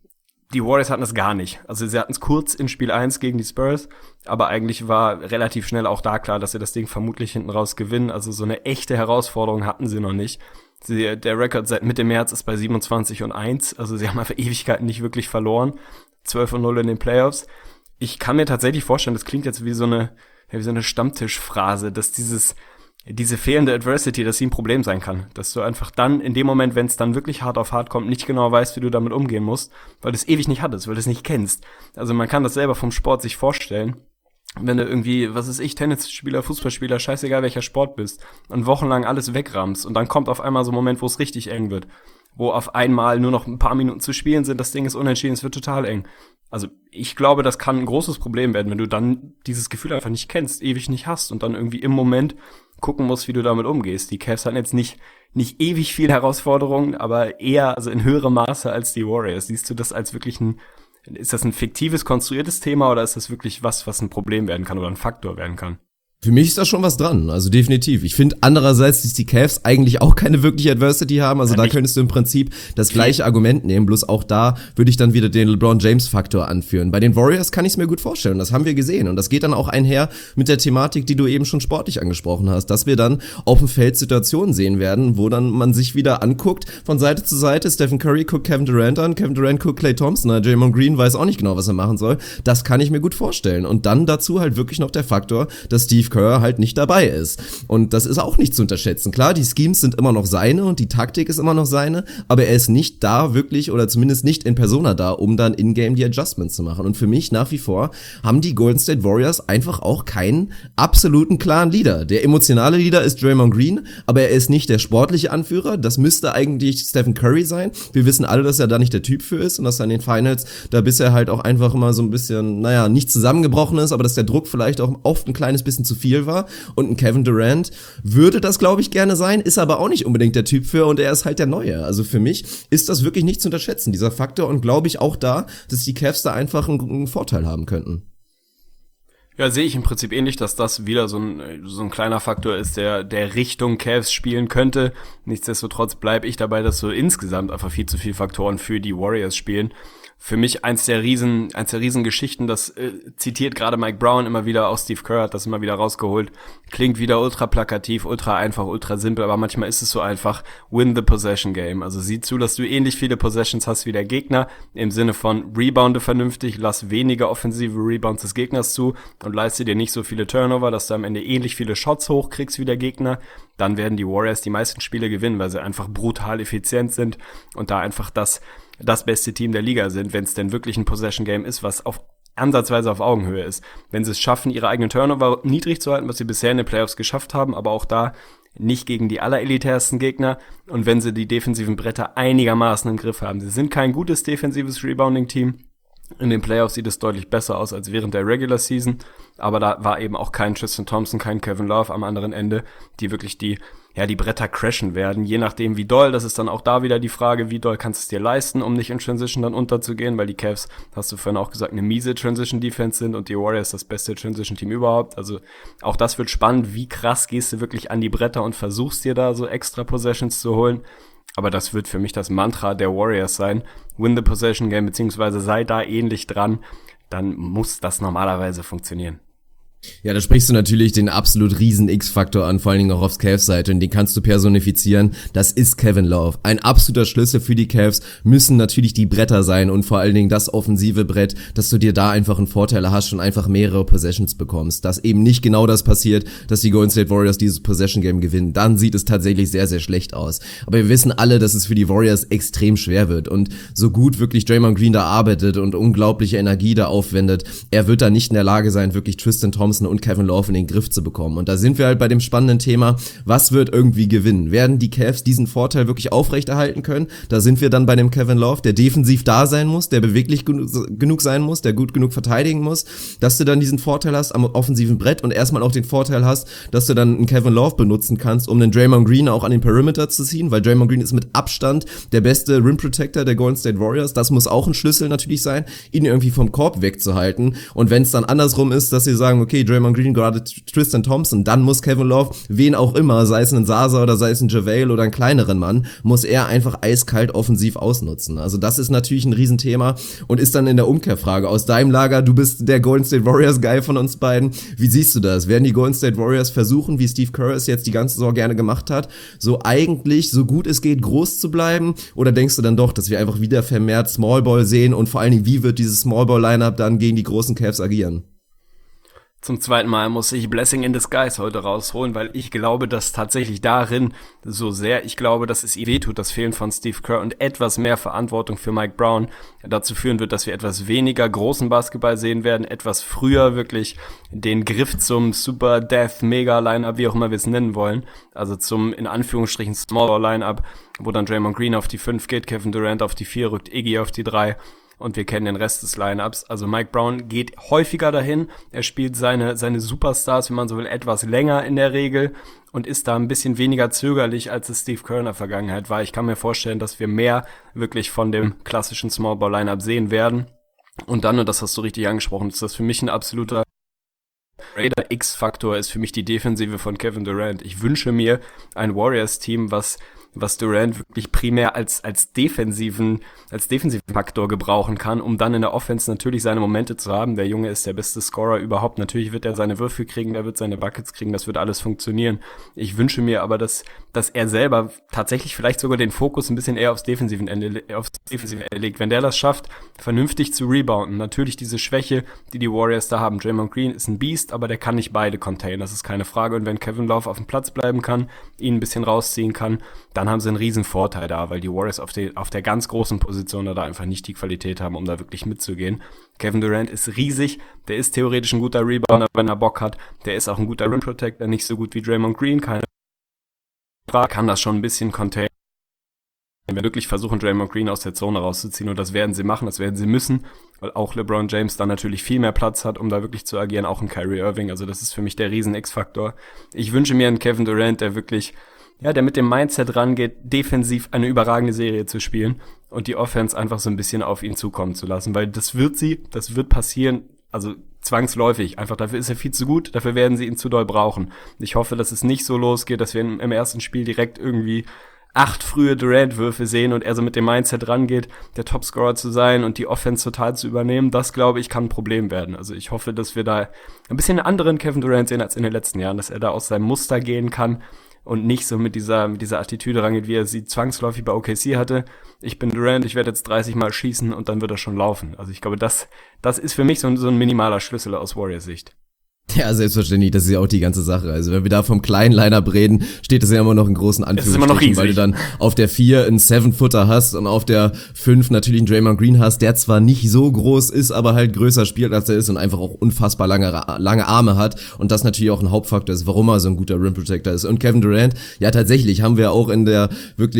Die Warriors hatten es gar nicht. Also sie hatten es kurz in Spiel 1 gegen die Spurs, aber eigentlich war relativ schnell auch da klar, dass sie das Ding vermutlich hinten raus gewinnen. Also so eine echte Herausforderung hatten sie noch nicht. Der Rekord seit Mitte März ist bei 27-1, also sie haben einfach Ewigkeiten nicht wirklich verloren. 12-0 in den Playoffs. Ich kann mir tatsächlich vorstellen, das klingt jetzt wie so eine Stammtischphrase, dass diese fehlende Adversity, dass sie ein Problem sein kann. Dass du einfach dann, in dem Moment, wenn es dann wirklich hart auf hart kommt, nicht genau weißt, wie du damit umgehen musst, weil du es ewig nicht hattest, weil du es nicht kennst. Also man kann das selber vom Sport sich vorstellen. wenn du irgendwie, was weiß ich, Tennisspieler, Fußballspieler, scheißegal welcher Sport bist und wochenlang alles wegrammst und dann kommt auf einmal so ein Moment, wo es richtig eng wird, wo auf einmal nur noch ein paar Minuten zu spielen sind, das Ding ist unentschieden, es wird total eng. Also ich glaube, das kann ein großes Problem werden, wenn du dann dieses Gefühl einfach nicht kennst, ewig nicht hast und dann irgendwie im Moment gucken musst, wie du damit umgehst. Die Cavs hatten jetzt nicht ewig viel Herausforderungen, aber eher, also in höherem Maße als die Warriors. Siehst du das als wirklich ist das ein fiktives, konstruiertes Thema oder ist das wirklich was ein Problem werden kann oder ein Faktor werden kann? Für mich ist da schon was dran, also definitiv. Ich finde andererseits, dass die Cavs eigentlich auch keine wirkliche Adversity haben, also ja, da könntest du im Prinzip das gleiche Argument nehmen, bloß auch da würde ich dann wieder den LeBron-James-Faktor anführen. Bei den Warriors kann ich es mir gut vorstellen, das haben wir gesehen und das geht dann auch einher mit der Thematik, die du eben schon sportlich angesprochen hast, dass wir dann auf dem Feld Situationen sehen werden, wo dann man sich wieder anguckt, von Seite zu Seite, Stephen Curry guckt Kevin Durant an, Kevin Durant guckt Klay Thompson an, Draymond Green weiß auch nicht genau, was er machen soll. Das kann ich mir gut vorstellen und dann dazu halt wirklich noch der Faktor, dass Steve Kerr halt nicht dabei ist. Und das ist auch nicht zu unterschätzen. Klar, die Schemes sind immer noch seine und die Taktik ist immer noch seine, aber er ist nicht da wirklich oder zumindest nicht in Persona da, um dann in-game die Adjustments zu machen. Und für mich nach wie vor haben die Golden State Warriors einfach auch keinen absoluten klaren Leader. Der emotionale Leader ist Draymond Green, aber er ist nicht der sportliche Anführer. Das müsste eigentlich Stephen Curry sein. Wir wissen alle, dass er da nicht der Typ für ist und dass er in den Finals da bisher halt auch einfach immer so ein bisschen, nicht zusammengebrochen ist, aber dass der Druck vielleicht auch oft ein kleines bisschen zu viel war. Und ein Kevin Durant würde das, glaube ich, gerne sein, ist aber auch nicht unbedingt der Typ für und er ist halt der Neue. Also für mich ist das wirklich nicht zu unterschätzen, dieser Faktor und glaube ich auch da, dass die Cavs da einfach einen Vorteil haben könnten. Ja, sehe ich im Prinzip ähnlich, dass das wieder so ein kleiner Faktor ist, der Richtung Cavs spielen könnte. Nichtsdestotrotz bleibe ich dabei, dass so insgesamt einfach viel zu viele Faktoren für die Warriors spielen. Für mich eins der Riesengeschichten, das zitiert gerade Mike Brown immer wieder, auch Steve Kerr hat das immer wieder rausgeholt, klingt wieder ultra plakativ, ultra einfach, ultra simpel, aber manchmal ist es so einfach, win the possession game, also sieh zu, dass du ähnlich viele Possessions hast wie der Gegner, im Sinne von rebounde vernünftig, lass weniger offensive Rebounds des Gegners zu und leiste dir nicht so viele Turnover, dass du am Ende ähnlich viele Shots hochkriegst wie der Gegner, dann werden die Warriors die meisten Spiele gewinnen, weil sie einfach brutal effizient sind und da einfach das beste Team der Liga sind, wenn es denn wirklich ein Possession-Game ist, was ansatzweise auf Augenhöhe ist. Wenn sie es schaffen, ihre eigenen Turnover niedrig zu halten, was sie bisher in den Playoffs geschafft haben, aber auch da nicht gegen die allerelitärsten Gegner und wenn sie die defensiven Bretter einigermaßen im Griff haben. Sie sind kein gutes defensives Rebounding-Team. In den Playoffs sieht es deutlich besser aus als während der Regular Season, aber da war eben auch kein Tristan Thompson, kein Kevin Love am anderen Ende, die wirklich die Bretter crashen werden, je nachdem wie doll, das ist dann auch da wieder die Frage, wie doll kannst du es dir leisten, um nicht in Transition dann unterzugehen, weil die Cavs, hast du vorhin auch gesagt, eine miese Transition Defense sind und die Warriors das beste Transition Team überhaupt, also auch das wird spannend, wie krass gehst du wirklich an die Bretter und versuchst dir da so extra Possessions zu holen. Aber das wird für mich das Mantra der Warriors sein. Win the possession game, beziehungsweise sei da ähnlich dran. Dann muss das normalerweise funktionieren. Ja, da sprichst du natürlich den absolut riesen X-Faktor an, vor allen Dingen auch aufs Cavs-Seite, und den kannst du personifizieren. Das ist Kevin Love. Ein absoluter Schlüssel für die Cavs müssen natürlich die Bretter sein und vor allen Dingen das offensive Brett, dass du dir da einfach einen Vorteil hast und einfach mehrere Possessions bekommst. Dass eben nicht genau das passiert, dass die Golden State Warriors dieses Possession-Game gewinnen. Dann sieht es tatsächlich sehr, sehr schlecht aus. Aber wir wissen alle, dass es für die Warriors extrem schwer wird und so gut wirklich Draymond Green da arbeitet und unglaubliche Energie da aufwendet, er wird da nicht in der Lage sein, wirklich Tristan Thompson und Kevin Love in den Griff zu bekommen. Und da sind wir halt bei dem spannenden Thema, was wird irgendwie gewinnen? Werden die Cavs diesen Vorteil wirklich aufrechterhalten können? Da sind wir dann bei dem Kevin Love, der defensiv da sein muss, der beweglich genug sein muss, der gut genug verteidigen muss, dass du dann diesen Vorteil hast am offensiven Brett und erstmal auch den Vorteil hast, dass du dann einen Kevin Love benutzen kannst, um den Draymond Green auch an den Perimeter zu ziehen, weil Draymond Green ist mit Abstand der beste Rim Protector der Golden State Warriors. Das muss auch ein Schlüssel natürlich sein, ihn irgendwie vom Korb wegzuhalten. Und wenn es dann andersrum ist, dass sie sagen, okay, Draymond Green gerade Tristan Thompson, dann muss Kevin Love, wen auch immer, sei es ein Sasa oder sei es ein JaVale oder einen kleineren Mann, muss er einfach eiskalt offensiv ausnutzen. Also das ist natürlich ein Riesenthema und ist dann in der Umkehrfrage aus deinem Lager, du bist der Golden State Warriors Guy von uns beiden, wie siehst du das? Werden die Golden State Warriors versuchen, wie Steve Kerr es jetzt die ganze Saison gerne gemacht hat, so eigentlich, so gut es geht, groß zu bleiben? Oder denkst du dann doch, dass wir einfach wieder vermehrt Small Ball sehen und vor allen Dingen, wie wird dieses Small Ball Lineup dann gegen die großen Cavs agieren? Zum zweiten Mal muss ich Blessing in Disguise heute rausholen, weil ich glaube, dass tatsächlich darin, so sehr ich glaube, dass es ihm wehtut, das Fehlen von Steve Kerr und etwas mehr Verantwortung für Mike Brown dazu führen wird, dass wir etwas weniger großen Basketball sehen werden, etwas früher wirklich den Griff zum Super Death Mega Lineup, wie auch immer wir es nennen wollen, also zum in Anführungsstrichen Smaller Lineup, wo dann Draymond Green auf die 5 geht, Kevin Durant auf die 4 rückt, Iggy auf die 3. Und wir kennen den Rest des Lineups. Also Mike Brown geht häufiger dahin. Er spielt seine Superstars, wenn man so will, etwas länger in der Regel und ist da ein bisschen weniger zögerlich, als es Steve Kerr in der Vergangenheit war. Ich kann mir vorstellen, dass wir mehr wirklich von dem klassischen Small Ball Lineup sehen werden. Und dann, und das hast du richtig angesprochen, ist das für mich ein absoluter Raider X-Faktor, ist für mich die Defensive von Kevin Durant. Ich wünsche mir ein Warriors-Team, was Durant wirklich primär als defensiven Faktor gebrauchen kann, um dann in der Offense natürlich seine Momente zu haben. Der Junge ist der beste Scorer überhaupt. Natürlich wird er seine Würfe kriegen, er wird seine Buckets kriegen, das wird alles funktionieren. Ich wünsche mir aber, dass er selber tatsächlich vielleicht sogar den Fokus ein bisschen eher aufs defensive Ende legt. Wenn der das schafft, vernünftig zu rebounden. Natürlich diese Schwäche, die Warriors da haben. Draymond Green ist ein Beast, aber der kann nicht beide containen, das ist keine Frage. Und wenn Kevin Love auf dem Platz bleiben kann, ihn ein bisschen rausziehen kann, dann haben sie einen riesen Vorteil da, weil die Warriors auf der ganz großen Position da einfach nicht die Qualität haben, um da wirklich mitzugehen. Kevin Durant ist riesig, der ist theoretisch ein guter Rebounder, wenn er Bock hat, der ist auch ein guter Rim Protector, nicht so gut wie Draymond Green, keine Frage, kann das schon ein bisschen containen. Wenn wir wirklich versuchen, Draymond Green aus der Zone rauszuziehen, und das werden sie machen, das werden sie müssen, weil auch LeBron James dann natürlich viel mehr Platz hat, um da wirklich zu agieren, auch ein Kyrie Irving, also das ist für mich der riesen X-Faktor. Ich wünsche mir einen Kevin Durant, der wirklich, der mit dem Mindset rangeht, defensiv eine überragende Serie zu spielen und die Offense einfach so ein bisschen auf ihn zukommen zu lassen, weil das wird passieren, also zwangsläufig, einfach dafür ist er viel zu gut, dafür werden sie ihn zu doll brauchen. Ich hoffe, dass es nicht so losgeht, dass wir im ersten Spiel direkt irgendwie 8 frühe Durant-Würfe sehen und er so mit dem Mindset rangeht, der Topscorer zu sein und die Offense total zu übernehmen. Das, glaube ich, kann ein Problem werden. Also ich hoffe, dass wir da ein bisschen einen anderen Kevin Durant sehen als in den letzten Jahren, dass er da aus seinem Muster gehen kann und nicht so mit dieser Attitüde rangeht, wie er sie zwangsläufig bei OKC hatte. Ich bin Durant, ich werde jetzt 30 Mal schießen und dann wird das schon laufen. Also ich glaube, das ist für mich so ein minimaler Schlüssel aus Warriors Sicht. Ja, selbstverständlich, das ist ja auch die ganze Sache. Also wenn wir da vom kleinen Line-Up reden, steht das ja immer noch in großen Anführungsstrichen, weil du dann auf der 4 einen 7-Footer hast und auf der 5 natürlich einen Draymond Green hast, der zwar nicht so groß ist, aber halt größer spielt, als er ist und einfach auch unfassbar lange Arme hat und das natürlich auch ein Hauptfaktor ist, warum er so ein guter Rim Protector ist. Und Kevin Durant, ja tatsächlich, haben wir auch in der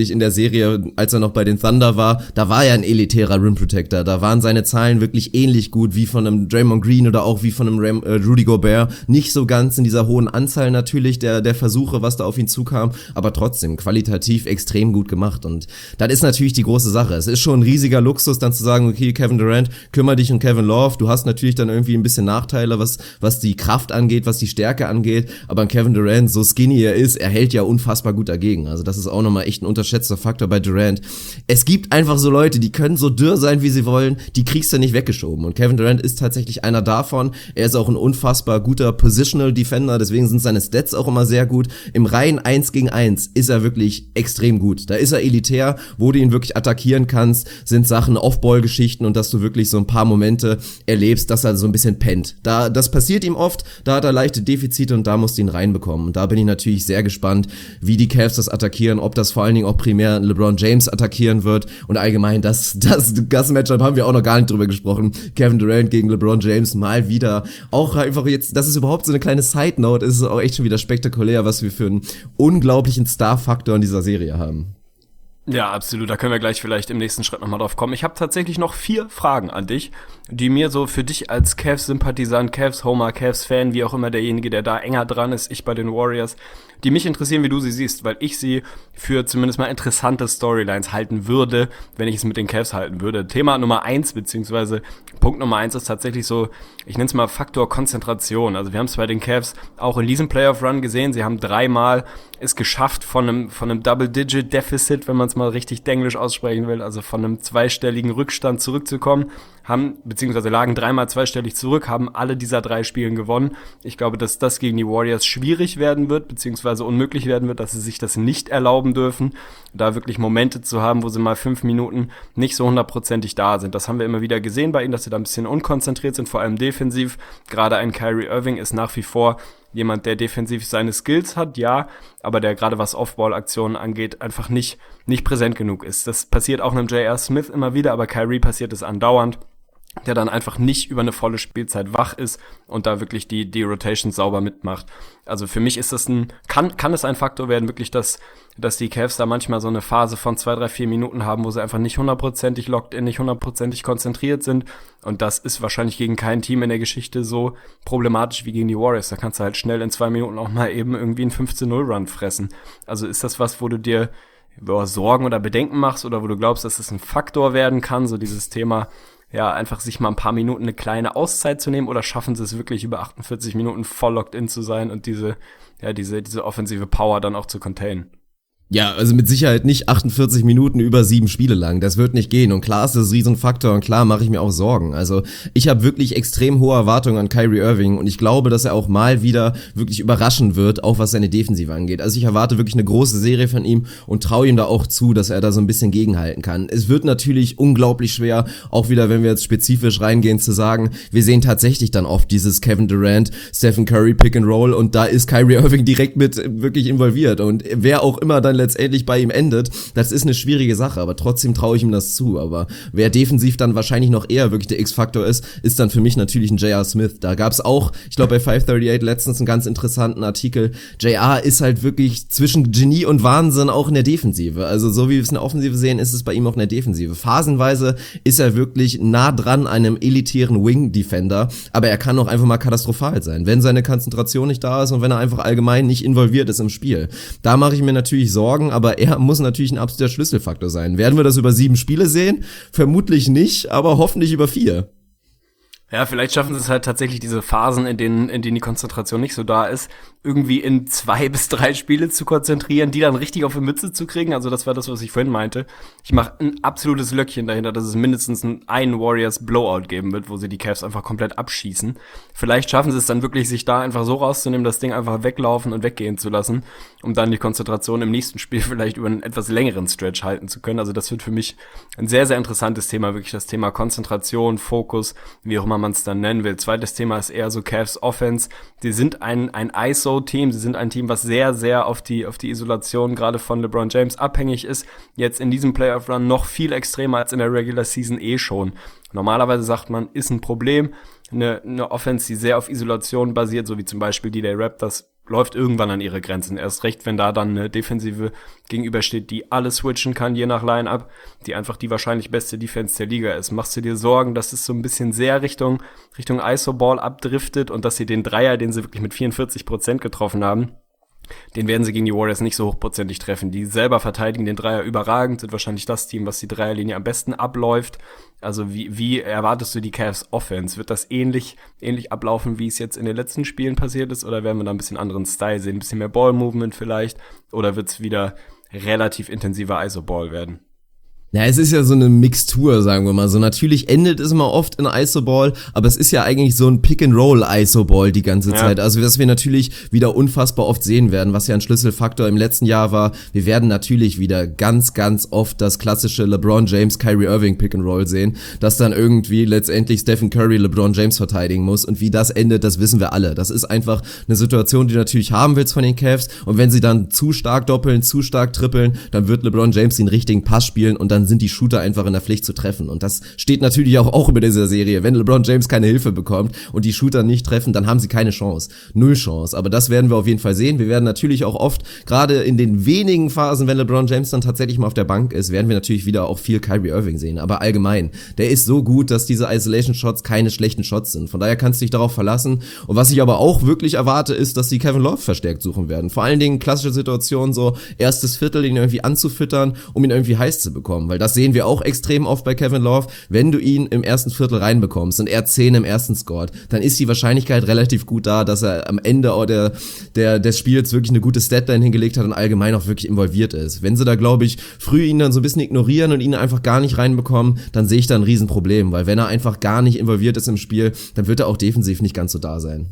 Serie, als er noch bei den Thunder war, da war er ein elitärer Rim Protector, da waren seine Zahlen wirklich ähnlich gut wie von einem Draymond Green oder auch wie von einem Rudy Gobert. Nicht so ganz in dieser hohen Anzahl natürlich der Versuche, was da auf ihn zukam, aber trotzdem qualitativ extrem gut gemacht und das ist natürlich die große Sache. Es ist schon ein riesiger Luxus, dann zu sagen, okay, Kevin Durant, kümmere dich um Kevin Love, du hast natürlich dann irgendwie ein bisschen Nachteile, was die Kraft angeht, was die Stärke angeht, aber Kevin Durant, so skinny er ist, er hält ja unfassbar gut dagegen, also das ist auch nochmal echt ein unterschätzter Faktor bei Durant. Es gibt einfach so Leute, die können so dürr sein, wie sie wollen, die kriegst du nicht weggeschoben und Kevin Durant ist tatsächlich einer davon, er ist auch ein unfassbar guter Positional Defender, deswegen sind seine Stats auch immer sehr gut. Im reinen 1 gegen 1 ist er wirklich extrem gut. Da ist er elitär, wo du ihn wirklich attackieren kannst, sind Sachen Off-Ball-Geschichten und dass du wirklich so ein paar Momente erlebst, dass er so ein bisschen pennt. Das passiert ihm oft, da hat er leichte Defizite und da musst du ihn reinbekommen. Und da bin ich natürlich sehr gespannt, wie die Cavs das attackieren, ob das vor allen Dingen auch primär LeBron James attackieren wird und allgemein das Matchup haben wir auch noch gar nicht drüber gesprochen. Kevin Durant gegen LeBron James mal wieder. Auch einfach jetzt, das ist überhaupt so eine kleine Side-Note, ist es auch echt schon wieder spektakulär, was wir für einen unglaublichen Star-Faktor in dieser Serie haben. Ja, absolut. Da können wir gleich vielleicht im nächsten Schritt nochmal drauf kommen. Ich habe tatsächlich noch 4 Fragen an dich, die mir so für dich als Cavs-Sympathisant, Cavs-Homer, Cavs-Fan, wie auch immer derjenige, der da enger dran ist, ich bei den Warriors, die mich interessieren, wie du sie siehst, weil ich sie für zumindest mal interessante Storylines halten würde, wenn ich es mit den Cavs halten würde. Thema Nummer 1, beziehungsweise Punkt Nummer 1 ist tatsächlich so, ich nenne es mal Faktor Konzentration. Also wir haben es bei den Cavs auch in diesem Playoff-Run gesehen, sie haben 3-mal es geschafft von einem Double-Digit-Deficit, wenn man es mal richtig denglisch aussprechen will, also von einem zweistelligen Rückstand zurückzukommen, beziehungsweise lagen 3-mal zweistellig zurück, haben alle dieser 3 Spielen gewonnen. Ich glaube, dass das gegen die Warriors schwierig werden wird, beziehungsweise unmöglich werden wird, dass sie sich das nicht erlauben dürfen, da wirklich Momente zu haben, wo sie mal 5 Minuten nicht so 100%ig da sind. Das haben wir immer wieder gesehen bei ihnen, dass sie da ein bisschen unkonzentriert sind, vor allem defensiv. Gerade ein Kyrie Irving ist nach wie vor jemand, der defensiv seine Skills hat, ja, aber der gerade was Off-Ball-Aktionen angeht, einfach nicht präsent genug ist. Das passiert auch einem J.R. Smith immer wieder, aber Kyrie passiert es andauernd, der dann einfach nicht über eine volle Spielzeit wach ist und da wirklich die Rotations sauber mitmacht. Also für mich ist das kann es ein Faktor werden, wirklich, dass die Cavs da manchmal so eine Phase von 2, 3, 4 Minuten haben, wo sie einfach nicht 100%ig locked in, nicht 100%ig konzentriert sind. Und das ist wahrscheinlich gegen kein Team in der Geschichte so problematisch wie gegen die Warriors. Da kannst du halt schnell in 2 Minuten auch mal eben irgendwie einen 15-0-Run fressen. Also ist das was, wo du dir Sorgen oder Bedenken machst oder wo du glaubst, dass es ein Faktor werden kann, so dieses Thema, ja, einfach sich mal ein paar Minuten eine kleine Auszeit zu nehmen, oder schaffen sie es wirklich über 48 Minuten voll locked in zu sein und diese offensive Power dann auch zu containen? Ja, also mit Sicherheit nicht 48 Minuten über 7 Spiele lang. Das wird nicht gehen. Und klar ist das ein Riesenfaktor und klar mache ich mir auch Sorgen. Also ich habe wirklich extrem hohe Erwartungen an Kyrie Irving und ich glaube, dass er auch mal wieder wirklich überraschen wird, auch was seine Defensive angeht. Also ich erwarte wirklich eine große Serie von ihm und traue ihm da auch zu, dass er da so ein bisschen gegenhalten kann. Es wird natürlich unglaublich schwer, auch wieder, wenn wir jetzt spezifisch reingehen, zu sagen, wir sehen tatsächlich dann oft dieses Kevin Durant, Stephen Curry Pick and Roll und da ist Kyrie Irving direkt mit wirklich involviert. Und wer auch immer dann letztendlich bei ihm endet, das ist eine schwierige Sache, aber trotzdem traue ich ihm das zu. Aber wer defensiv dann wahrscheinlich noch eher wirklich der X-Faktor ist dann für mich natürlich ein J.R. Smith. Da gab's auch, ich glaube bei 538 letztens einen ganz interessanten Artikel. J.R. ist halt wirklich zwischen Genie und Wahnsinn auch in der Defensive. Also so wie wir es in der Offensive sehen, ist es bei ihm auch in der Defensive. Phasenweise ist er wirklich nah dran einem elitären Wing-Defender, aber er kann auch einfach mal katastrophal sein, wenn seine Konzentration nicht da ist und wenn er einfach allgemein nicht involviert ist im Spiel. Da mache ich mir natürlich Sorgen, aber er muss natürlich ein absoluter Schlüsselfaktor sein. Werden wir das über 7 Spiele sehen? Vermutlich nicht, aber hoffentlich über 4. Ja, vielleicht schaffen sie es halt tatsächlich, diese Phasen, in denen die Konzentration nicht so da ist, irgendwie in 2 bis 3 Spiele zu konzentrieren, die dann richtig auf die Mütze zu kriegen. Also das war das, was ich vorhin meinte. Ich mache ein absolutes Löckchen dahinter, dass es mindestens einen Warriors Blowout geben wird, wo sie die Cavs einfach komplett abschießen. Vielleicht schaffen sie es dann wirklich, sich da einfach so rauszunehmen, das Ding einfach weglaufen und weggehen zu lassen, um dann die Konzentration im nächsten Spiel vielleicht über einen etwas längeren Stretch halten zu können. Also das wird für mich ein sehr, sehr interessantes Thema, wirklich das Thema Konzentration, Fokus, wie auch immer man es dann nennen will. Zweites Thema ist eher so Cavs Offense. Die sind ein ISO-Team, sie sind ein Team, was sehr, sehr auf die Isolation gerade von LeBron James abhängig ist. Jetzt in diesem Playoff-Run noch viel extremer als in der Regular Season schon. Normalerweise sagt man, ist ein Problem. Eine Offense, die sehr auf Isolation basiert, so wie zum Beispiel die der Raptors, läuft irgendwann an ihre Grenzen. Erst recht, wenn da dann eine Defensive gegenübersteht, die alles switchen kann, je nach Line-Up, die einfach die wahrscheinlich beste Defense der Liga ist. Machst du dir Sorgen, dass es so ein bisschen sehr Richtung ISO-Ball abdriftet und dass sie den Dreier, den sie wirklich mit 44% getroffen haben, den werden sie gegen die Warriors nicht so hochprozentig treffen. Die selber verteidigen den Dreier überragend, sind wahrscheinlich das Team, was die Dreierlinie am besten abläuft. Also wie erwartest du die Cavs Offense? Wird das ähnlich ablaufen, wie es jetzt in den letzten Spielen passiert ist? Oder werden wir da ein bisschen anderen Style sehen? Ein bisschen mehr Ball-Movement vielleicht? Oder wird es wieder relativ intensiver ISO-Ball werden? Ja, es ist ja so eine Mixtur, sagen wir mal so. Natürlich endet es immer oft in ISO-Ball, aber es ist ja eigentlich so ein Pick-and-Roll-ISO-Ball die ganze Zeit. Also, dass wir natürlich wieder unfassbar oft sehen werden, was ja ein Schlüsselfaktor im letzten Jahr war. Wir werden natürlich wieder ganz, ganz oft das klassische LeBron James, Kyrie Irving Pick-and-Roll sehen, dass dann irgendwie letztendlich Stephen Curry LeBron James verteidigen muss. Und wie das endet, das wissen wir alle. Das ist einfach eine Situation, die du natürlich haben willst von den Cavs. Und wenn sie dann zu stark doppeln, zu stark trippeln, dann wird LeBron James den richtigen Pass spielen und dann sind die Shooter einfach in der Pflicht zu treffen. Und das steht natürlich auch über dieser Serie. Wenn LeBron James keine Hilfe bekommt und die Shooter nicht treffen, dann haben sie keine Chance. 0 Chance. Aber das werden wir auf jeden Fall sehen. Wir werden natürlich auch oft, gerade in den wenigen Phasen, wenn LeBron James dann tatsächlich mal auf der Bank ist, werden wir natürlich wieder auch viel Kyrie Irving sehen. Aber allgemein, der ist so gut, dass diese Isolation-Shots keine schlechten Shots sind. Von daher kannst du dich darauf verlassen. Und was ich aber auch wirklich erwarte, ist, dass die Kevin Love verstärkt suchen werden. Vor allen Dingen klassische Situationen, so erstes Viertel, ihn irgendwie anzufüttern, um ihn irgendwie heiß zu bekommen. weil das sehen wir auch extrem oft bei Kevin Love. Wenn du ihn im ersten Viertel reinbekommst und er 10 im ersten scored, dann ist die Wahrscheinlichkeit relativ gut da, dass er am Ende des Spiels wirklich eine gute Statline hingelegt hat und allgemein auch wirklich involviert ist. Wenn sie da, glaube ich, früh ihn dann so ein bisschen ignorieren und ihn einfach gar nicht reinbekommen, dann sehe ich da ein Riesenproblem, weil wenn er einfach gar nicht involviert ist im Spiel, dann wird er auch defensiv nicht ganz so da sein.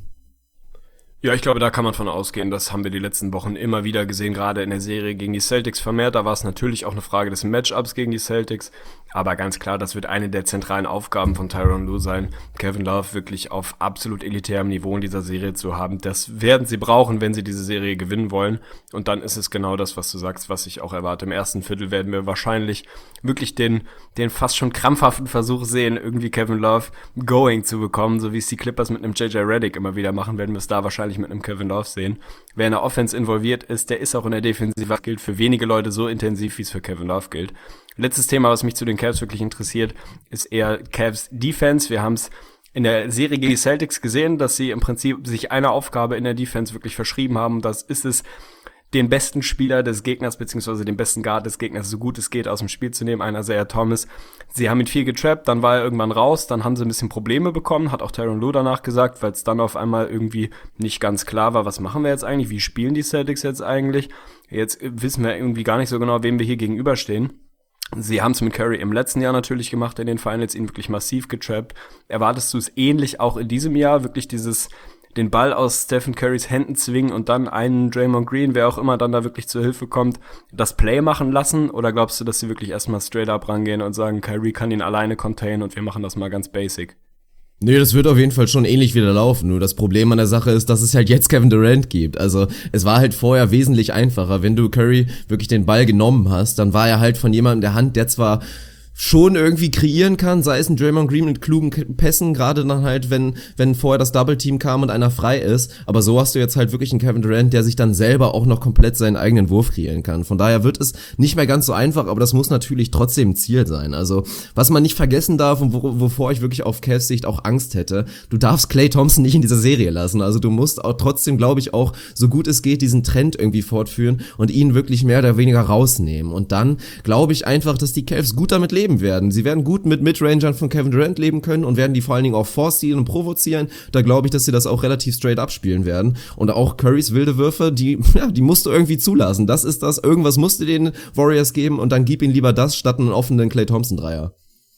Ja, ich glaube, da kann man von ausgehen. Das haben wir die letzten Wochen immer wieder gesehen, gerade in der Serie gegen die Celtics vermehrt. Da war es natürlich auch eine Frage des Matchups gegen die Celtics. Aber ganz klar, das wird eine der zentralen Aufgaben von Tyronn Lue sein, Kevin Love wirklich auf absolut elitärem Niveau in dieser Serie zu haben. Das werden sie brauchen, wenn sie diese Serie gewinnen wollen. Und dann ist es genau das, was du sagst, was ich auch erwarte. Im ersten Viertel werden wir wahrscheinlich wirklich den fast schon krampfhaften Versuch sehen, irgendwie Kevin Love going zu bekommen, so wie es die Clippers mit einem JJ Redick immer wieder machen, werden wir es da wahrscheinlich mit einem Kevin Love sehen. Wer in der Offense involviert ist, der ist auch in der Defensive. Das gilt für wenige Leute so intensiv, wie es für Kevin Love gilt. Letztes Thema, was mich zu den Cavs wirklich interessiert, ist eher Cavs Defense. Wir haben es in der Serie gegen die Celtics gesehen, dass sie im Prinzip sich eine Aufgabe in der Defense wirklich verschrieben haben. Das ist es, den besten Spieler des Gegners, beziehungsweise den besten Guard des Gegners, so gut es geht, aus dem Spiel zu nehmen, einer Isaiah Thomas. Sie haben ihn viel getrappt, dann war er irgendwann raus, dann haben sie ein bisschen Probleme bekommen, hat auch Tyronn Lue danach gesagt, weil es dann auf einmal irgendwie nicht ganz klar war, was machen wir jetzt eigentlich, wie spielen die Celtics jetzt eigentlich? Jetzt wissen wir irgendwie gar nicht so genau, wem wir hier gegenüberstehen. Sie haben es mit Curry im letzten Jahr natürlich gemacht in den Finals, ihn wirklich massiv getrappt. Erwartest du es ähnlich auch in diesem Jahr, wirklich den Ball aus Stephen Currys Händen zwingen und dann einen Draymond Green, wer auch immer dann da wirklich zur Hilfe kommt, das Play machen lassen? Oder glaubst du, dass sie wirklich erstmal straight up rangehen und sagen, Kyrie kann ihn alleine containen und wir machen das mal ganz basic? Nee, das wird auf jeden Fall schon ähnlich wieder laufen. Nur das Problem an der Sache ist, dass es halt jetzt Kevin Durant gibt. Also es war halt vorher wesentlich einfacher. Wenn du Curry wirklich den Ball genommen hast, dann war er halt von jemandem in der Hand, der zwar schon irgendwie kreieren kann, sei es ein Draymond Green mit klugen Pässen, gerade dann halt, wenn vorher das Double-Team kam und einer frei ist, aber so hast du jetzt halt wirklich einen Kevin Durant, der sich dann selber auch noch komplett seinen eigenen Wurf kreieren kann. Von daher wird es nicht mehr ganz so einfach, aber das muss natürlich trotzdem ein Ziel sein. Also, was man nicht vergessen darf und wovor ich wirklich auf Cavs Sicht auch Angst hätte, du darfst Klay Thompson nicht in dieser Serie lassen. Also du musst auch trotzdem, glaube ich, auch so gut es geht diesen Trend irgendwie fortführen und ihn wirklich mehr oder weniger rausnehmen. Und dann glaube ich einfach, dass die Cavs gut damit leben werden. Sie werden gut mit Midrangern von Kevin Durant leben können und werden die vor allen Dingen auch forcieren und provozieren. Da glaube ich, dass sie das auch relativ straight up spielen werden. Und auch Currys wilde Würfe, die musst du irgendwie zulassen. Das ist das. Irgendwas musst du den Warriors geben und dann gib ihnen lieber das statt einen offenen Klay Thompson Dreier.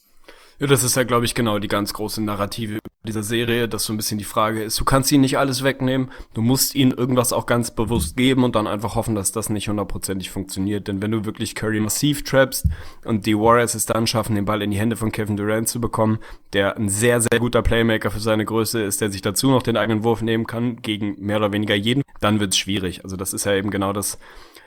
Ja, das ist ja, glaube ich, genau die ganz große Narrative dieser Serie, dass so ein bisschen die Frage ist, du kannst ihn nicht alles wegnehmen, du musst ihm irgendwas auch ganz bewusst geben und dann einfach hoffen, dass das nicht 100% funktioniert, denn wenn du wirklich Curry massiv trappst und die Warriors es dann schaffen, den Ball in die Hände von Kevin Durant zu bekommen, der ein sehr, sehr guter Playmaker für seine Größe ist, der sich dazu noch den eigenen Wurf nehmen kann, gegen mehr oder weniger jeden, dann wird's schwierig. Also das ist ja eben genau das,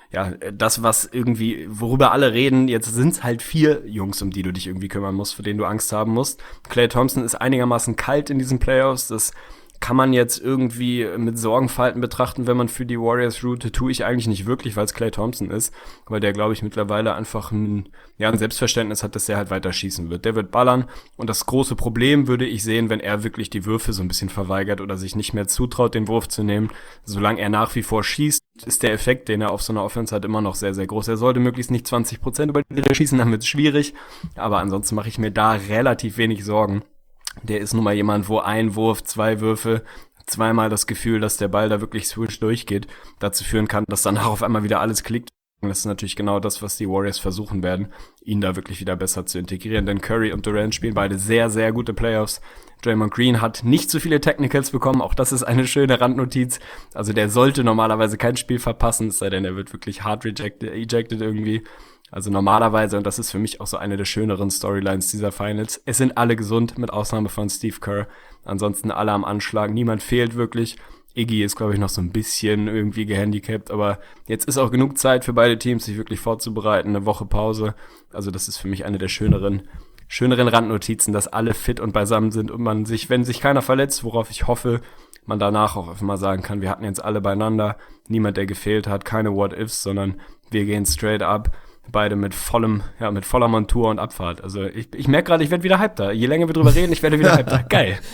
was irgendwie, worüber alle reden, jetzt sind's halt 4 Jungs, um die du dich irgendwie kümmern musst, vor denen du Angst haben musst. Klay Thompson ist einigermaßen kalt in diesen Playoffs, das kann man jetzt irgendwie mit Sorgenfalten betrachten, wenn man für die Warriors root, tue ich eigentlich nicht wirklich, weil es Klay Thompson ist, weil der, glaube ich, mittlerweile einfach ein Selbstverständnis hat, dass der halt weiter schießen wird. Der wird ballern und das große Problem würde ich sehen, wenn er wirklich die Würfe so ein bisschen verweigert oder sich nicht mehr zutraut, den Wurf zu nehmen. Solange er nach wie vor schießt, ist der Effekt, den er auf so einer Offense hat, immer noch sehr, sehr groß. Er sollte möglichst nicht 20% über die Linie schießen, dann wird es schwierig, aber ansonsten mache ich mir da relativ wenig Sorgen. Der ist nun mal jemand, wo ein Wurf, 2 Würfe, zweimal das Gefühl, dass der Ball da wirklich swish durchgeht, dazu führen kann, dass danach auf einmal wieder alles klickt. Das ist natürlich genau das, was die Warriors versuchen werden, ihn da wirklich wieder besser zu integrieren. Denn Curry und Durant spielen beide sehr, sehr gute Playoffs. Draymond Green hat nicht so viele Technicals bekommen, auch das ist eine schöne Randnotiz. Also der sollte normalerweise kein Spiel verpassen, es sei denn, er wird wirklich hard ejected irgendwie. Also normalerweise, und das ist für mich auch so eine der schöneren Storylines dieser Finals, es sind alle gesund, mit Ausnahme von Steve Kerr. Ansonsten alle am Anschlag, niemand fehlt wirklich. Iggy ist, glaube ich, noch so ein bisschen irgendwie gehandicapt, aber jetzt ist auch genug Zeit für beide Teams, sich wirklich vorzubereiten, eine Woche Pause. Also das ist für mich eine der schöneren Randnotizen, dass alle fit und beisammen sind und man sich, wenn sich keiner verletzt, worauf ich hoffe, man danach auch einfach mal sagen kann, wir hatten jetzt alle beieinander, niemand, der gefehlt hat, keine What-Ifs, sondern wir gehen straight up. Beide mit voller Montur und Abfahrt. Also ich merke gerade, ich werde wieder hypter. Je länger wir drüber reden, ich werde wieder hypter. Geil.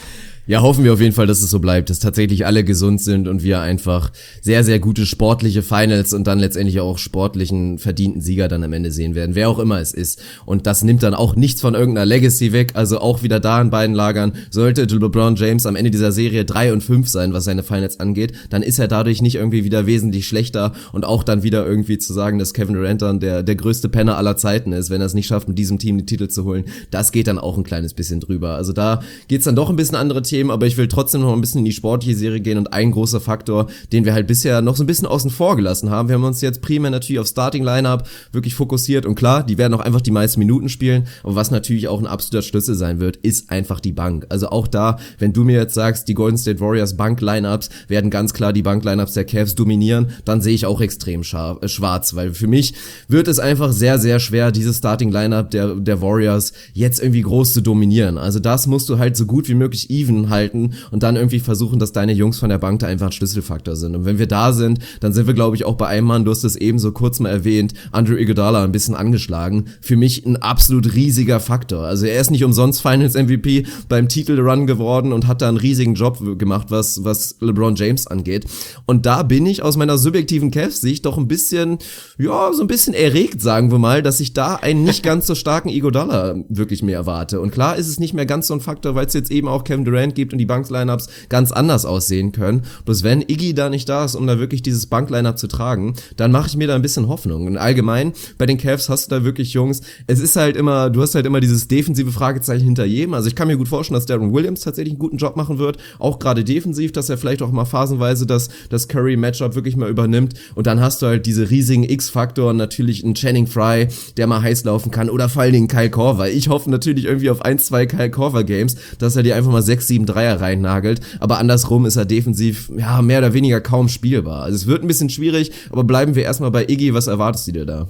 Ja, hoffen wir auf jeden Fall, dass es so bleibt, dass tatsächlich alle gesund sind und wir einfach sehr, sehr gute sportliche Finals und dann letztendlich auch sportlichen verdienten Sieger dann am Ende sehen werden, wer auch immer es ist. Und das nimmt dann auch nichts von irgendeiner Legacy weg, also auch wieder da in beiden Lagern. Sollte LeBron James am Ende dieser Serie 3-5 sein, was seine Finals angeht, dann ist er dadurch nicht irgendwie wieder wesentlich schlechter und auch dann wieder irgendwie zu sagen, dass Kevin Durant dann der größte Penner aller Zeiten ist, wenn er es nicht schafft, mit diesem Team die Titel zu holen. Das geht dann auch ein kleines bisschen drüber. Also da geht's dann doch ein bisschen andere Themen, aber ich will trotzdem noch ein bisschen in die sportliche Serie gehen und ein großer Faktor, den wir halt bisher noch so ein bisschen außen vor gelassen haben. Wir haben uns jetzt primär natürlich auf Starting Lineup wirklich fokussiert und klar, die werden auch einfach die meisten Minuten spielen, aber was natürlich auch ein absoluter Schlüssel sein wird, ist einfach die Bank. Also auch da, wenn du mir jetzt sagst, die Golden State Warriors Bank-Lineups werden ganz klar die Bank-Lineups der Cavs dominieren, dann sehe ich auch extrem schwarz, weil für mich wird es einfach sehr, sehr schwer, dieses Starting Lineup der Warriors jetzt irgendwie groß zu dominieren. Also das musst du halt so gut wie möglich even halten und dann irgendwie versuchen, dass deine Jungs von der Bank da einfach ein Schlüsselfaktor sind. Und wenn wir da sind, dann sind wir, glaube ich, auch bei einem Mann, du hast es eben so kurz mal erwähnt, Andrew Iguodala ein bisschen angeschlagen. Für mich ein absolut riesiger Faktor. Also er ist nicht umsonst Finals MVP beim Titelrun geworden und hat da einen riesigen Job gemacht, was LeBron James angeht. Und da bin ich aus meiner subjektiven Cavs-Sicht doch ein bisschen, ja, so ein bisschen erregt, sagen wir mal, dass ich da einen nicht ganz so starken Iguodala wirklich mehr erwarte. Und klar ist es nicht mehr ganz so ein Faktor, weil es jetzt eben auch Kevin Durant gibt und die Bank-Lineups ganz anders aussehen können. Bloß wenn Iggy da nicht da ist, um da wirklich dieses Bank-Lineup zu tragen, dann mache ich mir da ein bisschen Hoffnung. Und allgemein, bei den Cavs hast du da wirklich Jungs, es ist halt immer, du hast halt immer dieses defensive Fragezeichen hinter jedem. Also ich kann mir gut vorstellen, dass Deron Williams tatsächlich einen guten Job machen wird, auch gerade defensiv, dass er vielleicht auch mal phasenweise das Curry-Matchup wirklich mal übernimmt. Und dann hast du halt diese riesigen X-Faktoren, natürlich einen Channing Frye, der mal heiß laufen kann, oder vor allen Dingen Kyle Korver. Ich hoffe natürlich irgendwie auf 1-2 Kyle Korver-Games, dass er dir einfach mal 6-7 Dreier reinnagelt, aber andersrum ist er defensiv, ja, mehr oder weniger kaum spielbar. Also es wird ein bisschen schwierig, aber bleiben wir erstmal bei Iggy, was erwartest du dir da?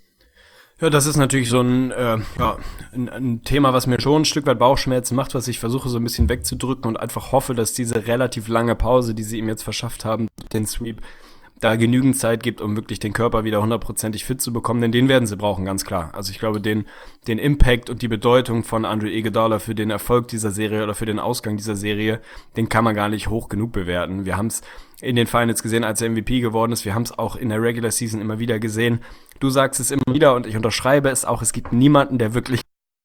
Ja, das ist natürlich so ein Thema, was mir schon ein Stück weit Bauchschmerzen macht, was ich versuche so ein bisschen wegzudrücken und einfach hoffe, dass diese relativ lange Pause, die sie ihm jetzt verschafft haben, den Sweep, da genügend Zeit gibt, um wirklich den Körper wieder 100%ig fit zu bekommen, denn den werden sie brauchen, ganz klar. Also ich glaube, den Impact und die Bedeutung von Andrew Iguodala für den Erfolg dieser Serie oder für den Ausgang dieser Serie, den kann man gar nicht hoch genug bewerten. Wir haben es in den Finals gesehen, als er MVP geworden ist. Wir haben es auch in der Regular Season immer wieder gesehen. Du sagst es immer wieder und ich unterschreibe es auch. Es gibt niemanden, der wirklich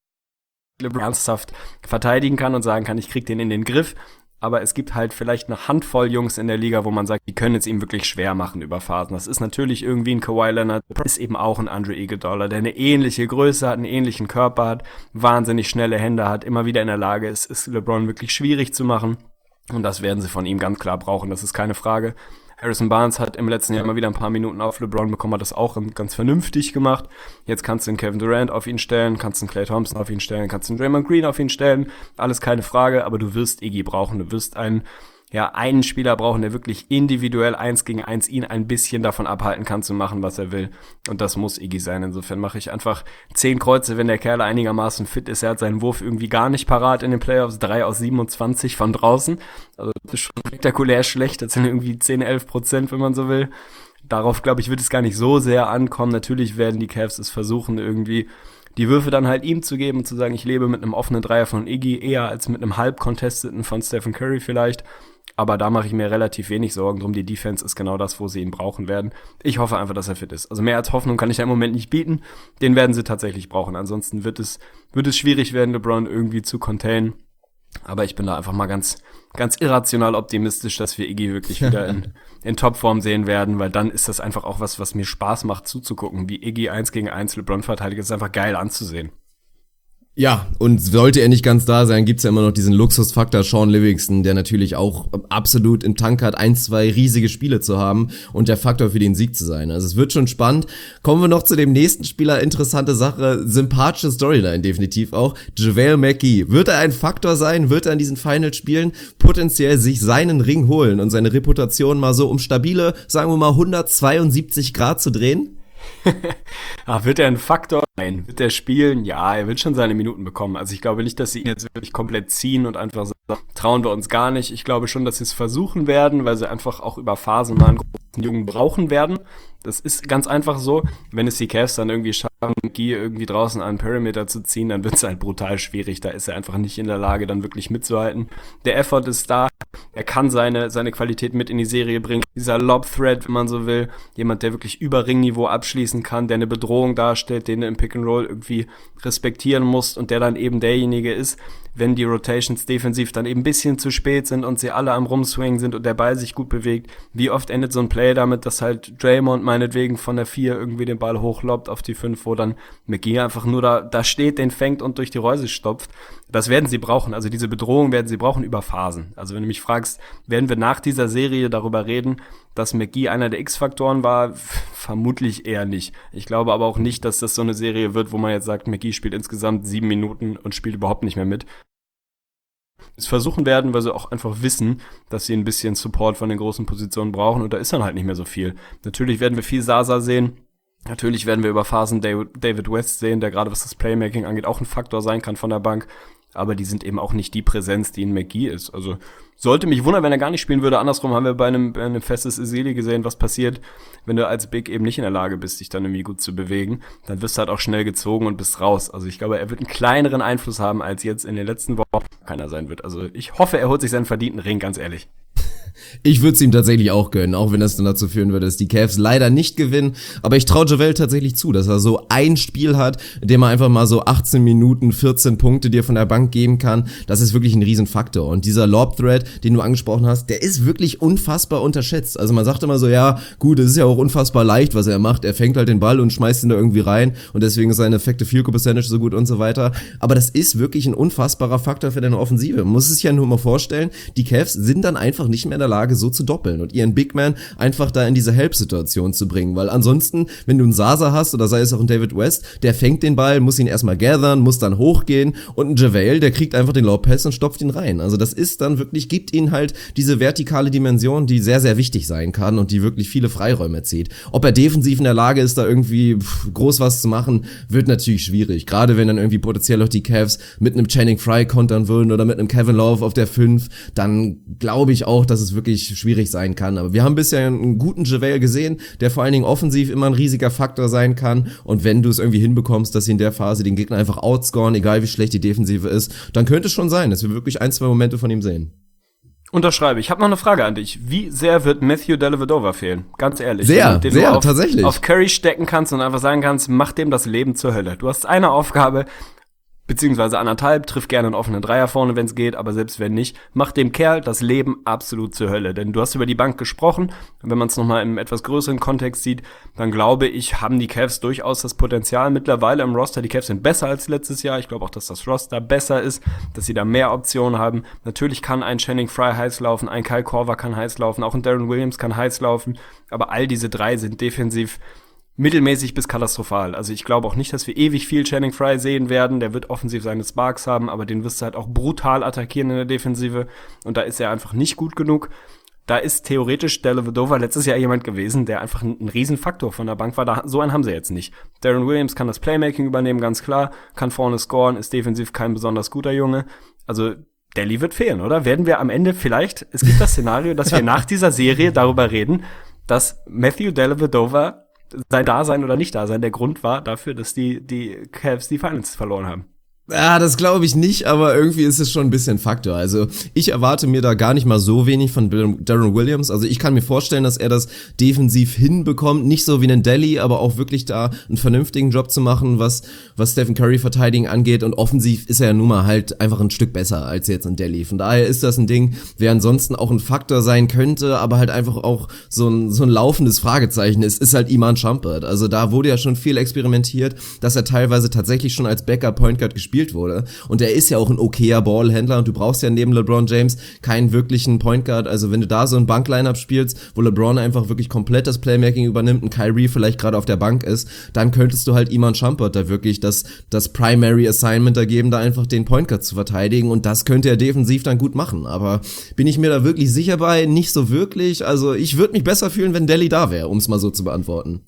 ernsthaft verteidigen kann und sagen kann, ich krieg den in den Griff. Aber es gibt halt vielleicht eine Handvoll Jungs in der Liga, wo man sagt, die können es ihm wirklich schwer machen über Phasen. Das ist natürlich irgendwie ein Kawhi Leonard, ist eben auch ein Andrew Iguodala, der eine ähnliche Größe hat, einen ähnlichen Körper hat, wahnsinnig schnelle Hände hat, immer wieder in der Lage ist LeBron wirklich schwierig zu machen. Und das werden sie von ihm ganz klar brauchen, das ist keine Frage. Harrison Barnes hat im letzten Jahr immer wieder ein paar Minuten auf LeBron bekommen, hat das auch ganz vernünftig gemacht. Jetzt kannst du einen Kevin Durant auf ihn stellen, kannst einen Klay Thompson auf ihn stellen, kannst einen Draymond Green auf ihn stellen. Alles keine Frage, aber du wirst Iggy brauchen. Du wirst einen Spieler brauchen, der wirklich individuell 1 gegen 1 ihn ein bisschen davon abhalten kann zu machen, was er will. Und das muss Iggy sein. Insofern mache ich einfach 10 Kreuze, wenn der Kerl einigermaßen fit ist. Er hat seinen Wurf irgendwie gar nicht parat in den Playoffs. 3 aus 27 von draußen. Also das ist schon spektakulär schlecht. Das sind irgendwie 10-11%, wenn man so will. Darauf, glaube ich, wird es gar nicht so sehr ankommen. Natürlich werden die Cavs es versuchen, irgendwie die Würfe dann halt ihm zu geben und zu sagen, ich lebe mit einem offenen Dreier von Iggy eher als mit einem halb contesteten von Stephen Curry vielleicht. Aber da mache ich mir relativ wenig Sorgen drum. Die Defense ist genau das, wo sie ihn brauchen werden. Ich hoffe einfach, dass er fit ist. Also mehr als Hoffnung kann ich da im Moment nicht bieten. Den werden sie tatsächlich brauchen. Ansonsten wird es schwierig werden, LeBron irgendwie zu containen. Aber ich bin da einfach mal ganz irrational optimistisch, dass wir Iggy wirklich wieder in Topform sehen werden, weil dann ist das einfach auch was mir Spaß macht zuzugucken, wie Iggy 1 gegen 1 LeBron verteidigt. Das ist einfach geil anzusehen. Ja, und sollte er nicht ganz da sein, gibt's ja immer noch diesen Luxusfaktor Sean Livingston, der natürlich auch absolut im Tank hat, 1-2 riesige Spiele zu haben und der Faktor für den Sieg zu sein. Also es wird schon spannend. Kommen wir noch zu dem nächsten Spieler, interessante Sache, sympathische Storyline definitiv auch. JaVale McGee, wird er ein Faktor sein, wird er in diesen Finals spielen, potenziell sich seinen Ring holen und seine Reputation mal so um stabile, sagen wir mal 172 Grad zu drehen? Wird er ein Faktor? Nein. Wird er spielen? Ja, er wird schon seine Minuten bekommen. Also ich glaube nicht, dass sie ihn jetzt wirklich komplett ziehen und einfach sagen, trauen wir uns gar nicht. Ich glaube schon, dass sie es versuchen werden, weil sie einfach auch über Phasen mal einen großen Jungen brauchen werden. Das ist ganz einfach so. Wenn es die Cavs dann irgendwie schaffen, McGee irgendwie draußen an den Perimeter zu ziehen, dann wird es halt brutal schwierig. Da ist er einfach nicht in der Lage, dann wirklich mitzuhalten. Der Effort ist da. Er kann seine Qualität mit in die Serie bringen. Dieser Lob-Threat, wenn man so will. Jemand, der wirklich über Ringniveau abschließen kann, der eine Bedrohung darstellt, den du im Pick-and-Roll irgendwie respektieren musst und der dann eben derjenige ist, wenn die Rotations defensiv dann eben ein bisschen zu spät sind und sie alle am Rumswingen sind und der Ball sich gut bewegt. Wie oft endet so ein Play damit, dass halt Draymond meinetwegen von der 4 irgendwie den Ball hochlobt auf die 5, wo dann McGee einfach nur da steht, den fängt und durch die Reuse stopft. Das werden sie brauchen. Also diese Bedrohung werden sie brauchen über Phasen. Also wenn du mich fragst, werden wir nach dieser Serie darüber reden, dass McGee einer der X-Faktoren war? Vermutlich eher nicht. Ich glaube aber auch nicht, dass das so eine Serie wird, wo man jetzt sagt, McGee spielt insgesamt 7 Minuten und spielt überhaupt nicht mehr mit. Es versuchen werden, weil sie auch einfach wissen, dass sie ein bisschen Support von den großen Positionen brauchen und da ist dann halt nicht mehr so viel. Natürlich werden wir viel Zaza sehen. Natürlich werden wir über Phasen David West sehen, der gerade was das Playmaking angeht auch ein Faktor sein kann von der Bank. Aber die sind eben auch nicht die Präsenz, die in McGee ist. Also sollte mich wundern, wenn er gar nicht spielen würde. Andersrum haben wir bei einem festes Isili gesehen, was passiert, wenn du als Big eben nicht in der Lage bist, dich dann irgendwie gut zu bewegen. Dann wirst du halt auch schnell gezogen und bist raus. Also ich glaube, er wird einen kleineren Einfluss haben, als jetzt in den letzten Wochen keiner sein wird. Also ich hoffe, er holt sich seinen verdienten Ring, ganz ehrlich. Ich würde es ihm tatsächlich auch gönnen, auch wenn das dann dazu führen würde, dass die Cavs leider nicht gewinnen. Aber ich traue JaVale tatsächlich zu, dass er so ein Spiel hat, in dem er einfach mal so 18 Minuten, 14 Punkte dir von der Bank geben kann. Das ist wirklich ein Riesenfaktor. Und dieser Lob-Threat, den du angesprochen hast, der ist wirklich unfassbar unterschätzt. Also man sagt immer so, ja, gut, es ist ja auch unfassbar leicht, was er macht. Er fängt halt den Ball und schmeißt ihn da irgendwie rein und deswegen ist seine Effective Field Goal Percentage so gut und so weiter. Aber das ist wirklich ein unfassbarer Faktor für deine Offensive. Man muss es sich ja nur mal vorstellen, die Cavs sind dann einfach nicht mehr in der Lage, so zu doppeln und ihren Big Man einfach da in diese Help-Situation zu bringen, weil ansonsten, wenn du einen Zaza hast oder sei es auch ein David West, der fängt den Ball, muss ihn erstmal gathern, muss dann hochgehen und ein JaVale, der kriegt einfach den Low-Pass und stopft ihn rein. Also das ist dann wirklich, gibt ihnen halt diese vertikale Dimension, die sehr, sehr wichtig sein kann und die wirklich viele Freiräume zieht. Ob er defensiv in der Lage ist, da irgendwie groß was zu machen, wird natürlich schwierig. Gerade wenn dann irgendwie potenziell auch die Cavs mit einem Channing Frye kontern würden oder mit einem Kevin Love auf der 5, dann glaube ich auch, dass es wirklich schwierig sein kann. Aber wir haben bisher einen guten JaVale gesehen, der vor allen Dingen offensiv immer ein riesiger Faktor sein kann. Und wenn du es irgendwie hinbekommst, dass sie in der Phase den Gegner einfach outscoren, egal wie schlecht die Defensive ist, dann könnte es schon sein, dass wir wirklich 1, 2 Momente von ihm sehen. Unterschreibe. Ich habe noch eine Frage an dich. Wie sehr wird Matthew Dellavedova fehlen? Ganz ehrlich. Sehr, den sehr, du tatsächlich. auf Curry stecken kannst und einfach sagen kannst, mach dem das Leben zur Hölle. Du hast eine Aufgabe, beziehungsweise 1,5, triff gerne einen offenen Dreier vorne, wenn es geht, aber selbst wenn nicht, mach dem Kerl das Leben absolut zur Hölle. Denn du hast über die Bank gesprochen, und wenn man es nochmal im etwas größeren Kontext sieht, dann glaube ich, haben die Cavs durchaus das Potenzial mittlerweile im Roster. Die Cavs sind besser als letztes Jahr. Ich glaube auch, dass das Roster besser ist, dass sie da mehr Optionen haben. Natürlich kann ein Channing Frye heiß laufen, ein Kyle Korver kann heiß laufen, auch ein Darren Williams kann heiß laufen, aber all diese drei sind defensiv mittelmäßig bis katastrophal. Also ich glaube auch nicht, dass wir ewig viel Channing Frye sehen werden. Der wird offensiv seine Sparks haben, aber den wirst du halt auch brutal attackieren in der Defensive. Und da ist er einfach nicht gut genug. Da ist theoretisch Dellavedova letztes Jahr jemand gewesen, der einfach ein Riesenfaktor von der Bank war. So einen haben sie jetzt nicht. Darren Williams kann das Playmaking übernehmen, ganz klar. Kann vorne scoren, ist defensiv kein besonders guter Junge. Also Delly wird fehlen, oder? Werden wir am Ende vielleicht, es gibt das Szenario, dass wir nach dieser Serie darüber reden, dass Matthew Dellavedova sein Dasein oder Nicht-Dasein der Grund war dafür, dass die Cavs die Finals verloren haben. Ja, das glaube ich nicht, aber irgendwie ist es schon ein bisschen Faktor. Also ich erwarte mir da gar nicht mal so wenig von Darren Williams. Also ich kann mir vorstellen, dass er das defensiv hinbekommt, nicht so wie einen Delly, aber auch wirklich da einen vernünftigen Job zu machen, was Stephen Curry Verteidigen angeht. Und offensiv ist er ja nun mal halt einfach ein Stück besser als jetzt ein Delly. Von daher ist das ein Ding, wer ansonsten auch ein Faktor sein könnte, aber halt einfach auch so ein laufendes Fragezeichen ist halt Iman Shumpert. Also da wurde ja schon viel experimentiert, dass er teilweise tatsächlich schon als Backup Point Guard gespielt wurde. Und er ist ja auch ein okayer Ballhändler und du brauchst ja neben LeBron James keinen wirklichen Point Guard. Also wenn du da so ein Bank-Lineup spielst, wo LeBron einfach wirklich komplett das Playmaking übernimmt und Kyrie vielleicht gerade auf der Bank ist, dann könntest du halt Iman Shumpert da wirklich das Primary Assignment da geben, da einfach den Point Guard zu verteidigen und das könnte er defensiv dann gut machen. Aber bin ich mir da wirklich sicher bei? Nicht so wirklich. Also ich würde mich besser fühlen, wenn Delly da wäre, um es mal so zu beantworten.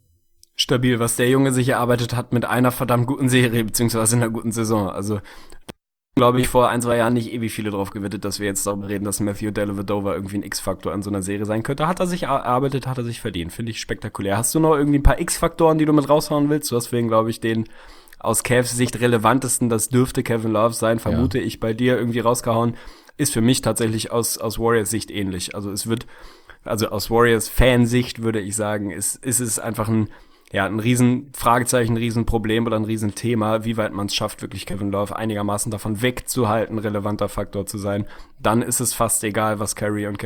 Stabil, was der Junge sich erarbeitet hat mit einer verdammt guten Serie, beziehungsweise in einer guten Saison. Also glaube ich, vor 1-2 Jahren nicht ewig viele drauf gewettet, dass wir jetzt darüber reden, dass Matthew Dellavedova irgendwie ein X-Faktor an so einer Serie sein könnte. Hat er sich erarbeitet, hat er sich verdient. Finde ich spektakulär. Hast du noch irgendwie ein paar X-Faktoren, die du mit raushauen willst? Du hast deswegen, glaube ich, den aus Cavs Sicht relevantesten, das dürfte Kevin Love sein, vermute ich bei dir irgendwie rausgehauen. Ist für mich tatsächlich aus Warriors Sicht ähnlich. Also aus Warriors Fansicht würde ich sagen, ist es einfach ein riesen Fragezeichen, ein riesen Problem oder ein riesen Thema, wie weit man es schafft, wirklich Kevin Love einigermaßen davon wegzuhalten, relevanter Faktor zu sein. Dann ist es fast egal, was Kyrie und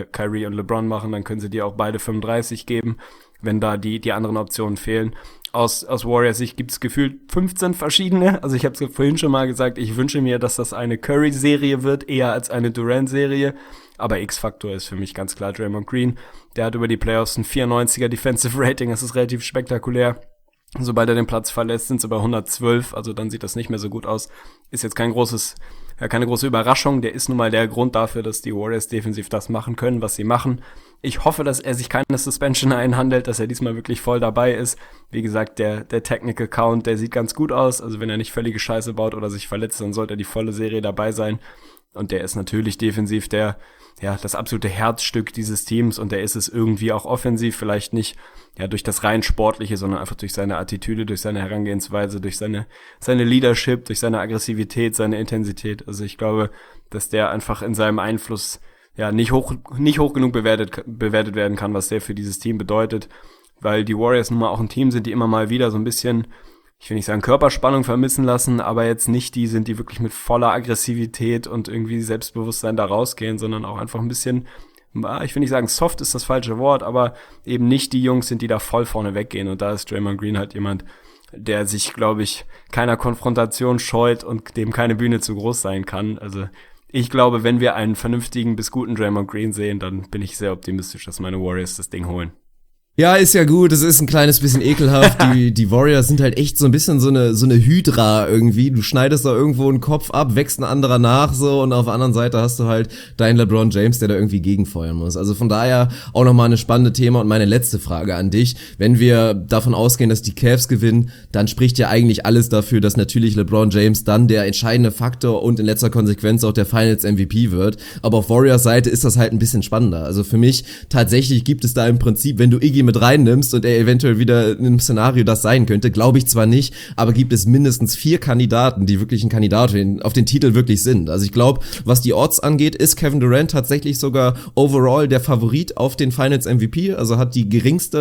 LeBron machen, dann können sie dir auch beide 35 geben, wenn da die anderen Optionen fehlen. Aus Warriors Sicht gibt es gefühlt 15 verschiedene. Also ich habe es vorhin schon mal gesagt, ich wünsche mir, dass das eine Curry-Serie wird, eher als eine Durant-Serie. Aber X-Faktor ist für mich ganz klar Draymond Green. Der hat über die Playoffs ein 94er Defensive Rating, das ist relativ spektakulär. Sobald er den Platz verlässt, sind sie bei 112, also dann sieht das nicht mehr so gut aus. Ist jetzt keine große Überraschung. Der ist nun mal der Grund dafür, dass die Warriors defensiv das machen können, was sie machen. Ich hoffe, dass er sich keine Suspension einhandelt, dass er diesmal wirklich voll dabei ist. Wie gesagt, der Technical Count, der sieht ganz gut aus. Also wenn er nicht völlige Scheiße baut oder sich verletzt, dann sollte er die volle Serie dabei sein. Und der ist natürlich defensiv das absolute Herzstück dieses Teams, und der ist es irgendwie auch offensiv, vielleicht nicht durch das rein Sportliche, sondern einfach durch seine Attitüde, durch seine Herangehensweise, durch seine Leadership, durch seine Aggressivität, seine Intensität. Also ich glaube, dass der einfach in seinem Einfluss nicht hoch genug bewertet werden kann, was der für dieses Team bedeutet, weil die Warriors nun mal auch ein Team sind, die immer mal wieder so ein bisschen, ich will nicht sagen Körperspannung vermissen lassen, aber jetzt nicht die sind, die wirklich mit voller Aggressivität und irgendwie Selbstbewusstsein da rausgehen, sondern auch einfach ein bisschen, ich will nicht sagen soft ist das falsche Wort, aber eben nicht die Jungs sind, die da voll vorne weggehen, und da ist Draymond Green halt jemand, der sich, glaube ich, keiner Konfrontation scheut und dem keine Bühne zu groß sein kann. Also ich glaube, wenn wir einen vernünftigen bis guten Draymond Green sehen, dann bin ich sehr optimistisch, dass meine Warriors das Ding holen. Ja, ist ja gut, es ist ein kleines bisschen ekelhaft. Die Warriors sind halt echt so ein bisschen so eine Hydra irgendwie. Du schneidest da irgendwo einen Kopf ab, wächst ein anderer nach so, und auf der anderen Seite hast du halt deinen LeBron James, der da irgendwie gegenfeuern muss. Also von daher auch nochmal eine spannende Thema. Und meine letzte Frage an dich: Wenn wir davon ausgehen, dass die Cavs gewinnen, dann spricht ja eigentlich alles dafür, dass natürlich LeBron James dann der entscheidende Faktor und in letzter Konsequenz auch der Finals MVP wird. Aber auf Warriors Seite ist das halt ein bisschen spannender. Also für mich tatsächlich gibt es da im Prinzip, wenn du Iggy mit reinnimmst und er eventuell wieder in einem Szenario das sein könnte, glaube ich zwar nicht, aber gibt es mindestens 4 Kandidaten, die wirklich ein Kandidat auf den Titel wirklich sind. Also ich glaube, was die Odds angeht, ist Kevin Durant tatsächlich sogar overall der Favorit auf den Finals MVP, also hat den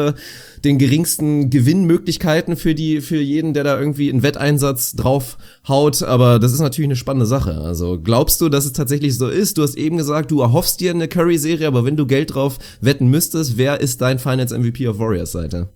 geringsten Gewinnmöglichkeiten für jeden, der da irgendwie einen Wetteinsatz drauf haut, aber das ist natürlich eine spannende Sache. Also glaubst du, dass es tatsächlich so ist? Du hast eben gesagt, du erhoffst dir eine Curry-Serie, aber wenn du Geld drauf wetten müsstest, wer ist dein Finals MVP auf Warriors Seite?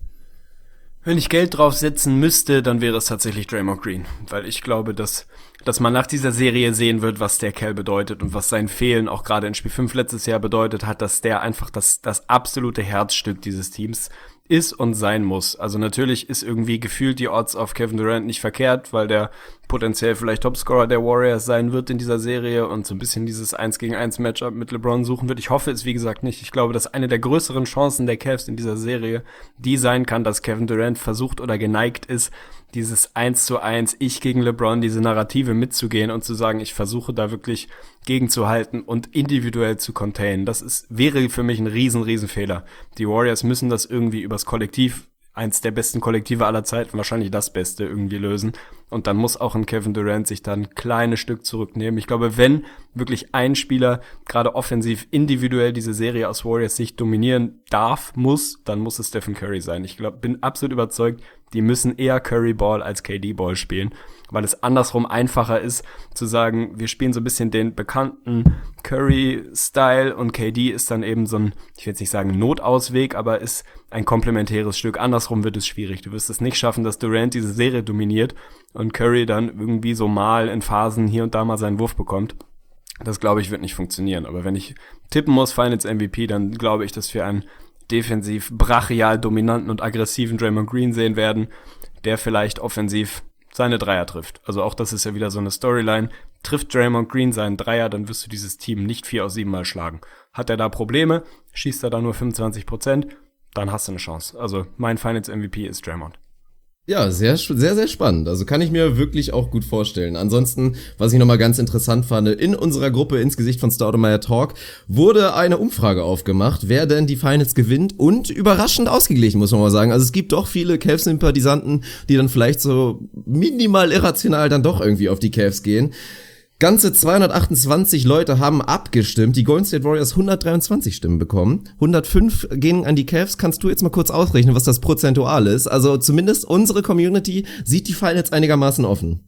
Wenn ich Geld drauf setzen müsste, dann wäre es tatsächlich Draymond Green, weil ich glaube, dass man nach dieser Serie sehen wird, was der Kerl bedeutet und was sein Fehlen auch gerade in Spiel 5 letztes Jahr bedeutet hat, dass der einfach das absolute Herzstück dieses Teams ist und sein muss. Also natürlich ist irgendwie gefühlt die Odds auf Kevin Durant nicht verkehrt, weil der potenziell vielleicht Topscorer der Warriors sein wird in dieser Serie und so ein bisschen dieses 1-gegen-1 Matchup mit LeBron suchen wird. Ich hoffe es, wie gesagt, nicht. Ich glaube, dass eine der größeren Chancen der Cavs in dieser Serie die sein kann, dass Kevin Durant versucht oder geneigt ist, dieses 1:1 ich gegen LeBron, diese Narrative mitzugehen und zu sagen, ich versuche da wirklich gegenzuhalten und individuell zu containen. Wäre für mich ein riesen Fehler. Die Warriors müssen das irgendwie übers Kollektiv, eins der besten Kollektive aller Zeiten, wahrscheinlich das Beste, irgendwie lösen. Und dann muss auch ein Kevin Durant sich dann ein kleines Stück zurücknehmen. Ich glaube, wenn wirklich ein Spieler gerade offensiv individuell diese Serie aus Warriors Sicht dominieren dann muss es Stephen Curry sein. Ich bin absolut überzeugt, die müssen eher Curry-Ball als KD-Ball spielen, weil es andersrum einfacher ist, zu sagen, wir spielen so ein bisschen den bekannten Curry-Style und KD ist dann eben so ein, ich will jetzt nicht sagen Notausweg, aber ist ein komplementäres Stück. Andersrum wird es schwierig. Du wirst es nicht schaffen, dass Durant diese Serie dominiert und Curry dann irgendwie so mal in Phasen hier und da mal seinen Wurf bekommt. Das, glaube ich, wird nicht funktionieren. Aber wenn ich tippen muss, Finals MVP, dann glaube ich, dass wir einen defensiv brachial dominanten und aggressiven Draymond Green sehen werden, der vielleicht offensiv seine Dreier trifft. Also auch das ist ja wieder so eine Storyline. Trifft Draymond Green seinen Dreier, dann wirst du dieses Team nicht 4 aus 7 Mal schlagen. Hat er da Probleme, schießt er da nur 25%, dann hast du eine Chance. Also mein Finals MVP ist Draymond. Ja, sehr, sehr, sehr spannend. Also kann ich mir wirklich auch gut vorstellen. Ansonsten, was ich nochmal ganz interessant fand, in unserer Gruppe ins Gesicht von Staudemeyer Talk wurde eine Umfrage aufgemacht, wer denn die Finals gewinnt und überraschend ausgeglichen, muss man mal sagen. Also es gibt doch viele Cavs-Sympathisanten, die dann vielleicht so minimal irrational dann doch irgendwie auf die Cavs gehen. Ganze 228 Leute haben abgestimmt, die Golden State Warriors 123 Stimmen bekommen, 105 gehen an die Cavs. Kannst du jetzt mal kurz ausrechnen, was das prozentual ist? Also zumindest unsere Community sieht die Finals einigermaßen offen.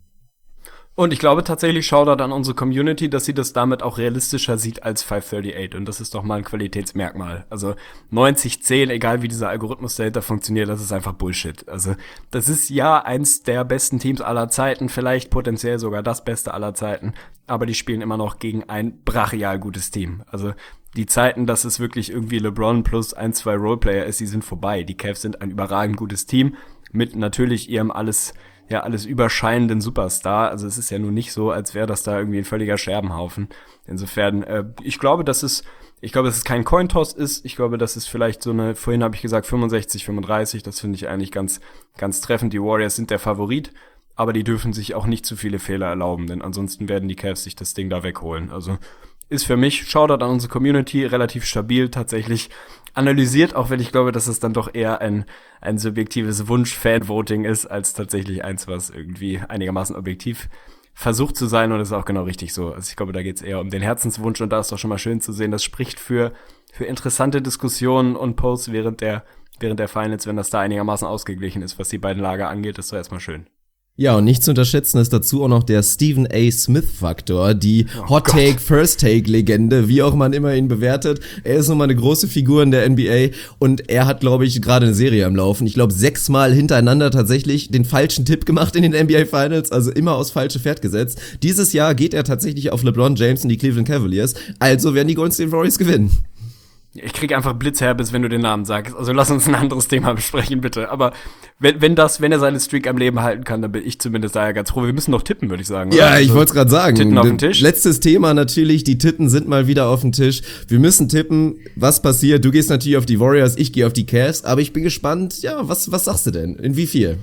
Und ich glaube tatsächlich, Shoutout an unsere Community, dass sie das damit auch realistischer sieht als 538. Und das ist doch mal ein Qualitätsmerkmal. Also 90-10, egal wie dieser Algorithmus dahinter funktioniert, das ist einfach Bullshit. Also das ist ja eins der besten Teams aller Zeiten, vielleicht potenziell sogar das Beste aller Zeiten. Aber die spielen immer noch gegen ein brachial gutes Team. Also die Zeiten, dass es wirklich irgendwie LeBron plus 1-2 Roleplayer ist, die sind vorbei. Die Cavs sind ein überragend gutes Team mit natürlich ihrem alles überscheinenden Superstar. Also es ist ja nun nicht so, als wäre das da irgendwie ein völliger Scherbenhaufen. Insofern, ich glaube, dass es kein Cointoss ist. Ich glaube, dass es vielleicht so eine, vorhin habe ich gesagt 65-35, das finde ich eigentlich ganz, ganz treffend. Die Warriors sind der Favorit, aber die dürfen sich auch nicht zu viele Fehler erlauben, denn ansonsten werden die Cavs sich das Ding da wegholen. Also ist für mich, Shoutout an unsere Community, relativ stabil tatsächlich analysiert, auch wenn ich glaube, dass es dann doch eher ein subjektives Wunsch-Fan-Voting ist, als tatsächlich eins, was irgendwie einigermaßen objektiv versucht zu sein, und das ist auch genau richtig so. Also ich glaube, da geht es eher um den Herzenswunsch, und da ist doch schon mal schön zu sehen, das spricht für interessante Diskussionen und Posts während der Finals, wenn das da einigermaßen ausgeglichen ist, was die beiden Lager angeht, ist doch erstmal schön. Ja, und nicht zu unterschätzen ist dazu auch noch der Stephen A. Smith-Faktor, die Hot-Take, First-Take-Legende, wie auch man immer ihn bewertet. Er ist nun mal eine große Figur in der NBA und er hat, glaube ich, gerade eine Serie am Laufen. Ich glaube, 6-mal hintereinander tatsächlich den falschen Tipp gemacht in den NBA Finals, also immer aufs falsche Pferd gesetzt. Dieses Jahr geht er tatsächlich auf LeBron James und die Cleveland Cavaliers, also werden die Golden State Warriors gewinnen. Ich krieg einfach Blitzherbes, wenn du den Namen sagst. Also lass uns ein anderes Thema besprechen, bitte. Aber wenn er seine Streak am Leben halten kann, dann bin ich zumindest daher ganz froh. Wir müssen noch tippen, würde ich sagen. Ja, oder? ich wollte es gerade sagen. Titten auf den Tisch. Letztes Thema natürlich, die Titten sind mal wieder auf dem Tisch. Wir müssen tippen, was passiert. Du gehst natürlich auf die Warriors, ich gehe auf die Cavs. Aber ich bin gespannt, ja, was sagst du denn? In wie viel?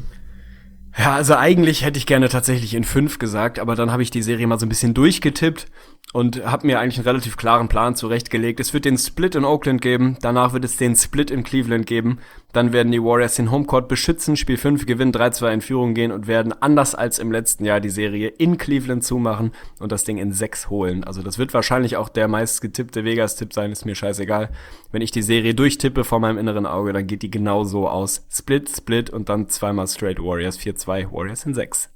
Ja, also eigentlich hätte ich gerne tatsächlich in 5 gesagt, aber dann habe ich die Serie mal so ein bisschen durchgetippt und habe mir eigentlich einen relativ klaren Plan zurechtgelegt. Es wird den Split in Oakland geben, danach wird es den Split in Cleveland geben, dann werden die Warriors den Homecourt beschützen, Spiel 5 gewinnen, 3-2 in Führung gehen und werden anders als im letzten Jahr die Serie in Cleveland zumachen und das Ding in 6 holen. Also das wird wahrscheinlich auch der meistgetippte Vegas-Tipp sein, ist mir scheißegal. Wenn ich die Serie durchtippe vor meinem inneren Auge, dann geht die genau so aus. Split und dann zweimal straight Warriors, 4-2, Warriors in 6.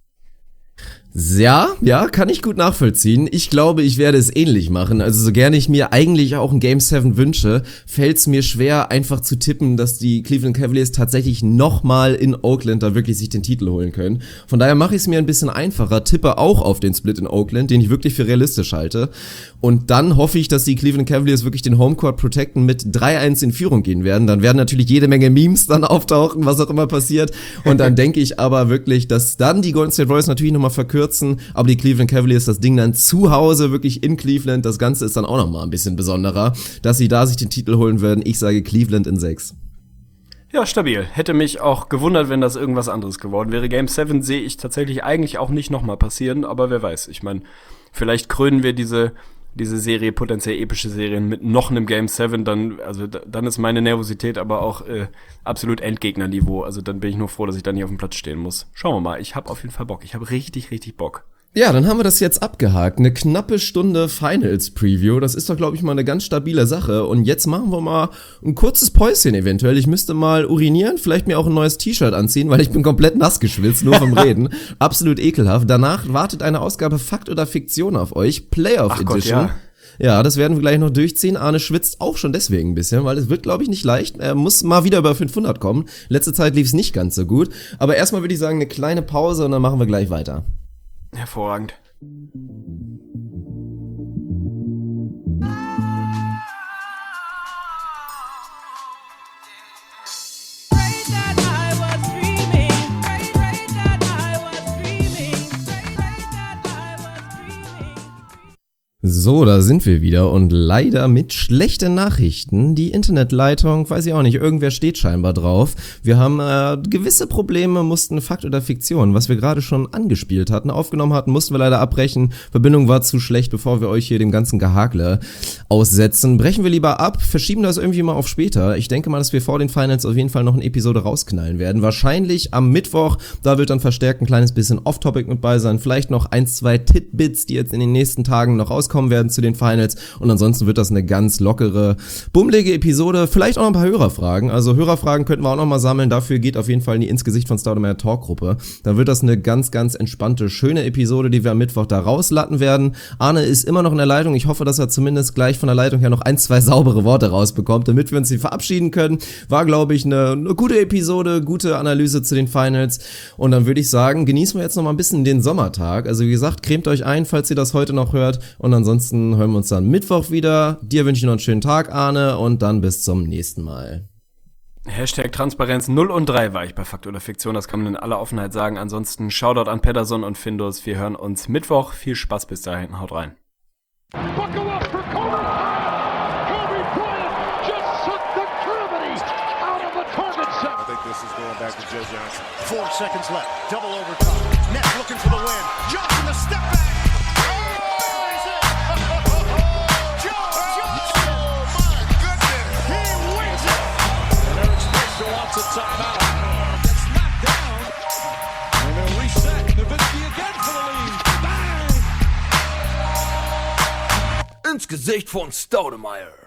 Ja, kann ich gut nachvollziehen. Ich glaube, ich werde es ähnlich machen. Also so gerne ich mir eigentlich auch ein Game 7 wünsche, fällt es mir schwer, einfach zu tippen, dass die Cleveland Cavaliers tatsächlich nochmal in Oakland da wirklich sich den Titel holen können. Von daher mache ich es mir ein bisschen einfacher, tippe auch auf den Split in Oakland, den ich wirklich für realistisch halte. Und dann hoffe ich, dass die Cleveland Cavaliers wirklich den Homecourt protecten, mit 3-1 in Führung gehen werden. Dann werden natürlich jede Menge Memes dann auftauchen, was auch immer passiert. Und dann denke ich aber wirklich, dass dann die Golden State Warriors natürlich nochmal verkürzen, aber die Cleveland Cavaliers das Ding dann zu Hause, wirklich in Cleveland, das Ganze ist dann auch nochmal ein bisschen besonderer, dass sie da sich den Titel holen werden. Ich sage Cleveland in 6. Ja, stabil. Hätte mich auch gewundert, wenn das irgendwas anderes geworden wäre. Game 7 sehe ich tatsächlich eigentlich auch nicht nochmal passieren, aber wer weiß. Ich meine, vielleicht krönen wir diese Serie, potenziell epische Serien, mit noch einem Game 7, dann ist meine Nervosität aber auch absolut Endgegnerniveau. Also dann bin ich nur froh, dass ich da nicht auf dem Platz stehen muss. Schauen wir mal, ich habe auf jeden Fall Bock. Ich habe richtig, richtig Bock. Ja, dann haben wir das jetzt abgehakt. Eine knappe Stunde Finals-Preview. Das ist doch, glaube ich, mal eine ganz stabile Sache. Und jetzt machen wir mal ein kurzes Päuschen eventuell. Ich müsste mal urinieren, vielleicht mir auch ein neues T-Shirt anziehen, weil ich bin komplett nass geschwitzt, nur vom Reden. Absolut ekelhaft. Danach wartet eine Ausgabe Fakt oder Fiktion auf euch. Playoff Edition. Gott, ja. Ja, das werden wir gleich noch durchziehen. Arne schwitzt auch schon deswegen ein bisschen, weil es wird, glaube ich, nicht leicht. Er muss mal wieder über 500 kommen. Letzte Zeit lief es nicht ganz so gut. Aber erstmal würde ich sagen, eine kleine Pause und dann machen wir gleich weiter. Hervorragend. So, da sind wir wieder und leider mit schlechten Nachrichten. Die Internetleitung, weiß ich auch nicht, irgendwer steht scheinbar drauf. Wir haben gewisse Probleme, mussten Fakt oder Fiktion, was wir gerade schon angespielt hatten, aufgenommen hatten, mussten wir leider abbrechen. Verbindung war zu schlecht, bevor wir euch hier dem ganzen Gehakle aussetzen. Brechen wir lieber ab, verschieben das irgendwie mal auf später. Ich denke mal, dass wir vor den Finals auf jeden Fall noch eine Episode rausknallen werden. Wahrscheinlich am Mittwoch, da wird dann verstärkt ein kleines bisschen Off-Topic mit bei sein. Vielleicht noch 1, 2 Titbits, die jetzt in den nächsten Tagen noch rauskommen werden zu den Finals, und ansonsten wird das eine ganz lockere, bummelige Episode, vielleicht auch noch ein paar Hörerfragen, also Hörerfragen könnten wir auch noch mal sammeln, dafür geht auf jeden Fall in die Ins Gesicht von Staudemeyer Talkgruppe, dann wird das eine ganz, ganz entspannte, schöne Episode, die wir am Mittwoch da rauslatten werden. Arne ist immer noch in der Leitung, ich hoffe, dass er zumindest gleich von der Leitung her noch 1, 2 saubere Worte rausbekommt, damit wir uns hier verabschieden können. War, glaube ich, eine gute Episode, gute Analyse zu den Finals, und dann würde ich sagen, genießen wir jetzt noch mal ein bisschen den Sommertag, also wie gesagt, cremt euch ein, falls ihr das heute noch hört, und ansonsten hören wir uns dann Mittwoch wieder. Dir wünsche ich noch einen schönen Tag, Arne, und dann bis zum nächsten Mal. Hashtag Transparenz 0 und 3 war ich bei Fakt oder Fiktion, das kann man in aller Offenheit sagen. Ansonsten Shoutout an Pederson und Findus. Wir hören uns Mittwoch. Viel Spaß bis dahin. Haut rein. Buckle up for Kobe. Kobe Bryant just sucked the gravity out of the target set. I think this is going back to Joe Johnson. 4 seconds left. Double overtime. Nets looking for the win. Johnson, the step back. Wants a timeout. Gets knocked down. And they'll reset. Nowitzki again for the lead. Bang! Ins Gesicht von Staudemeyer.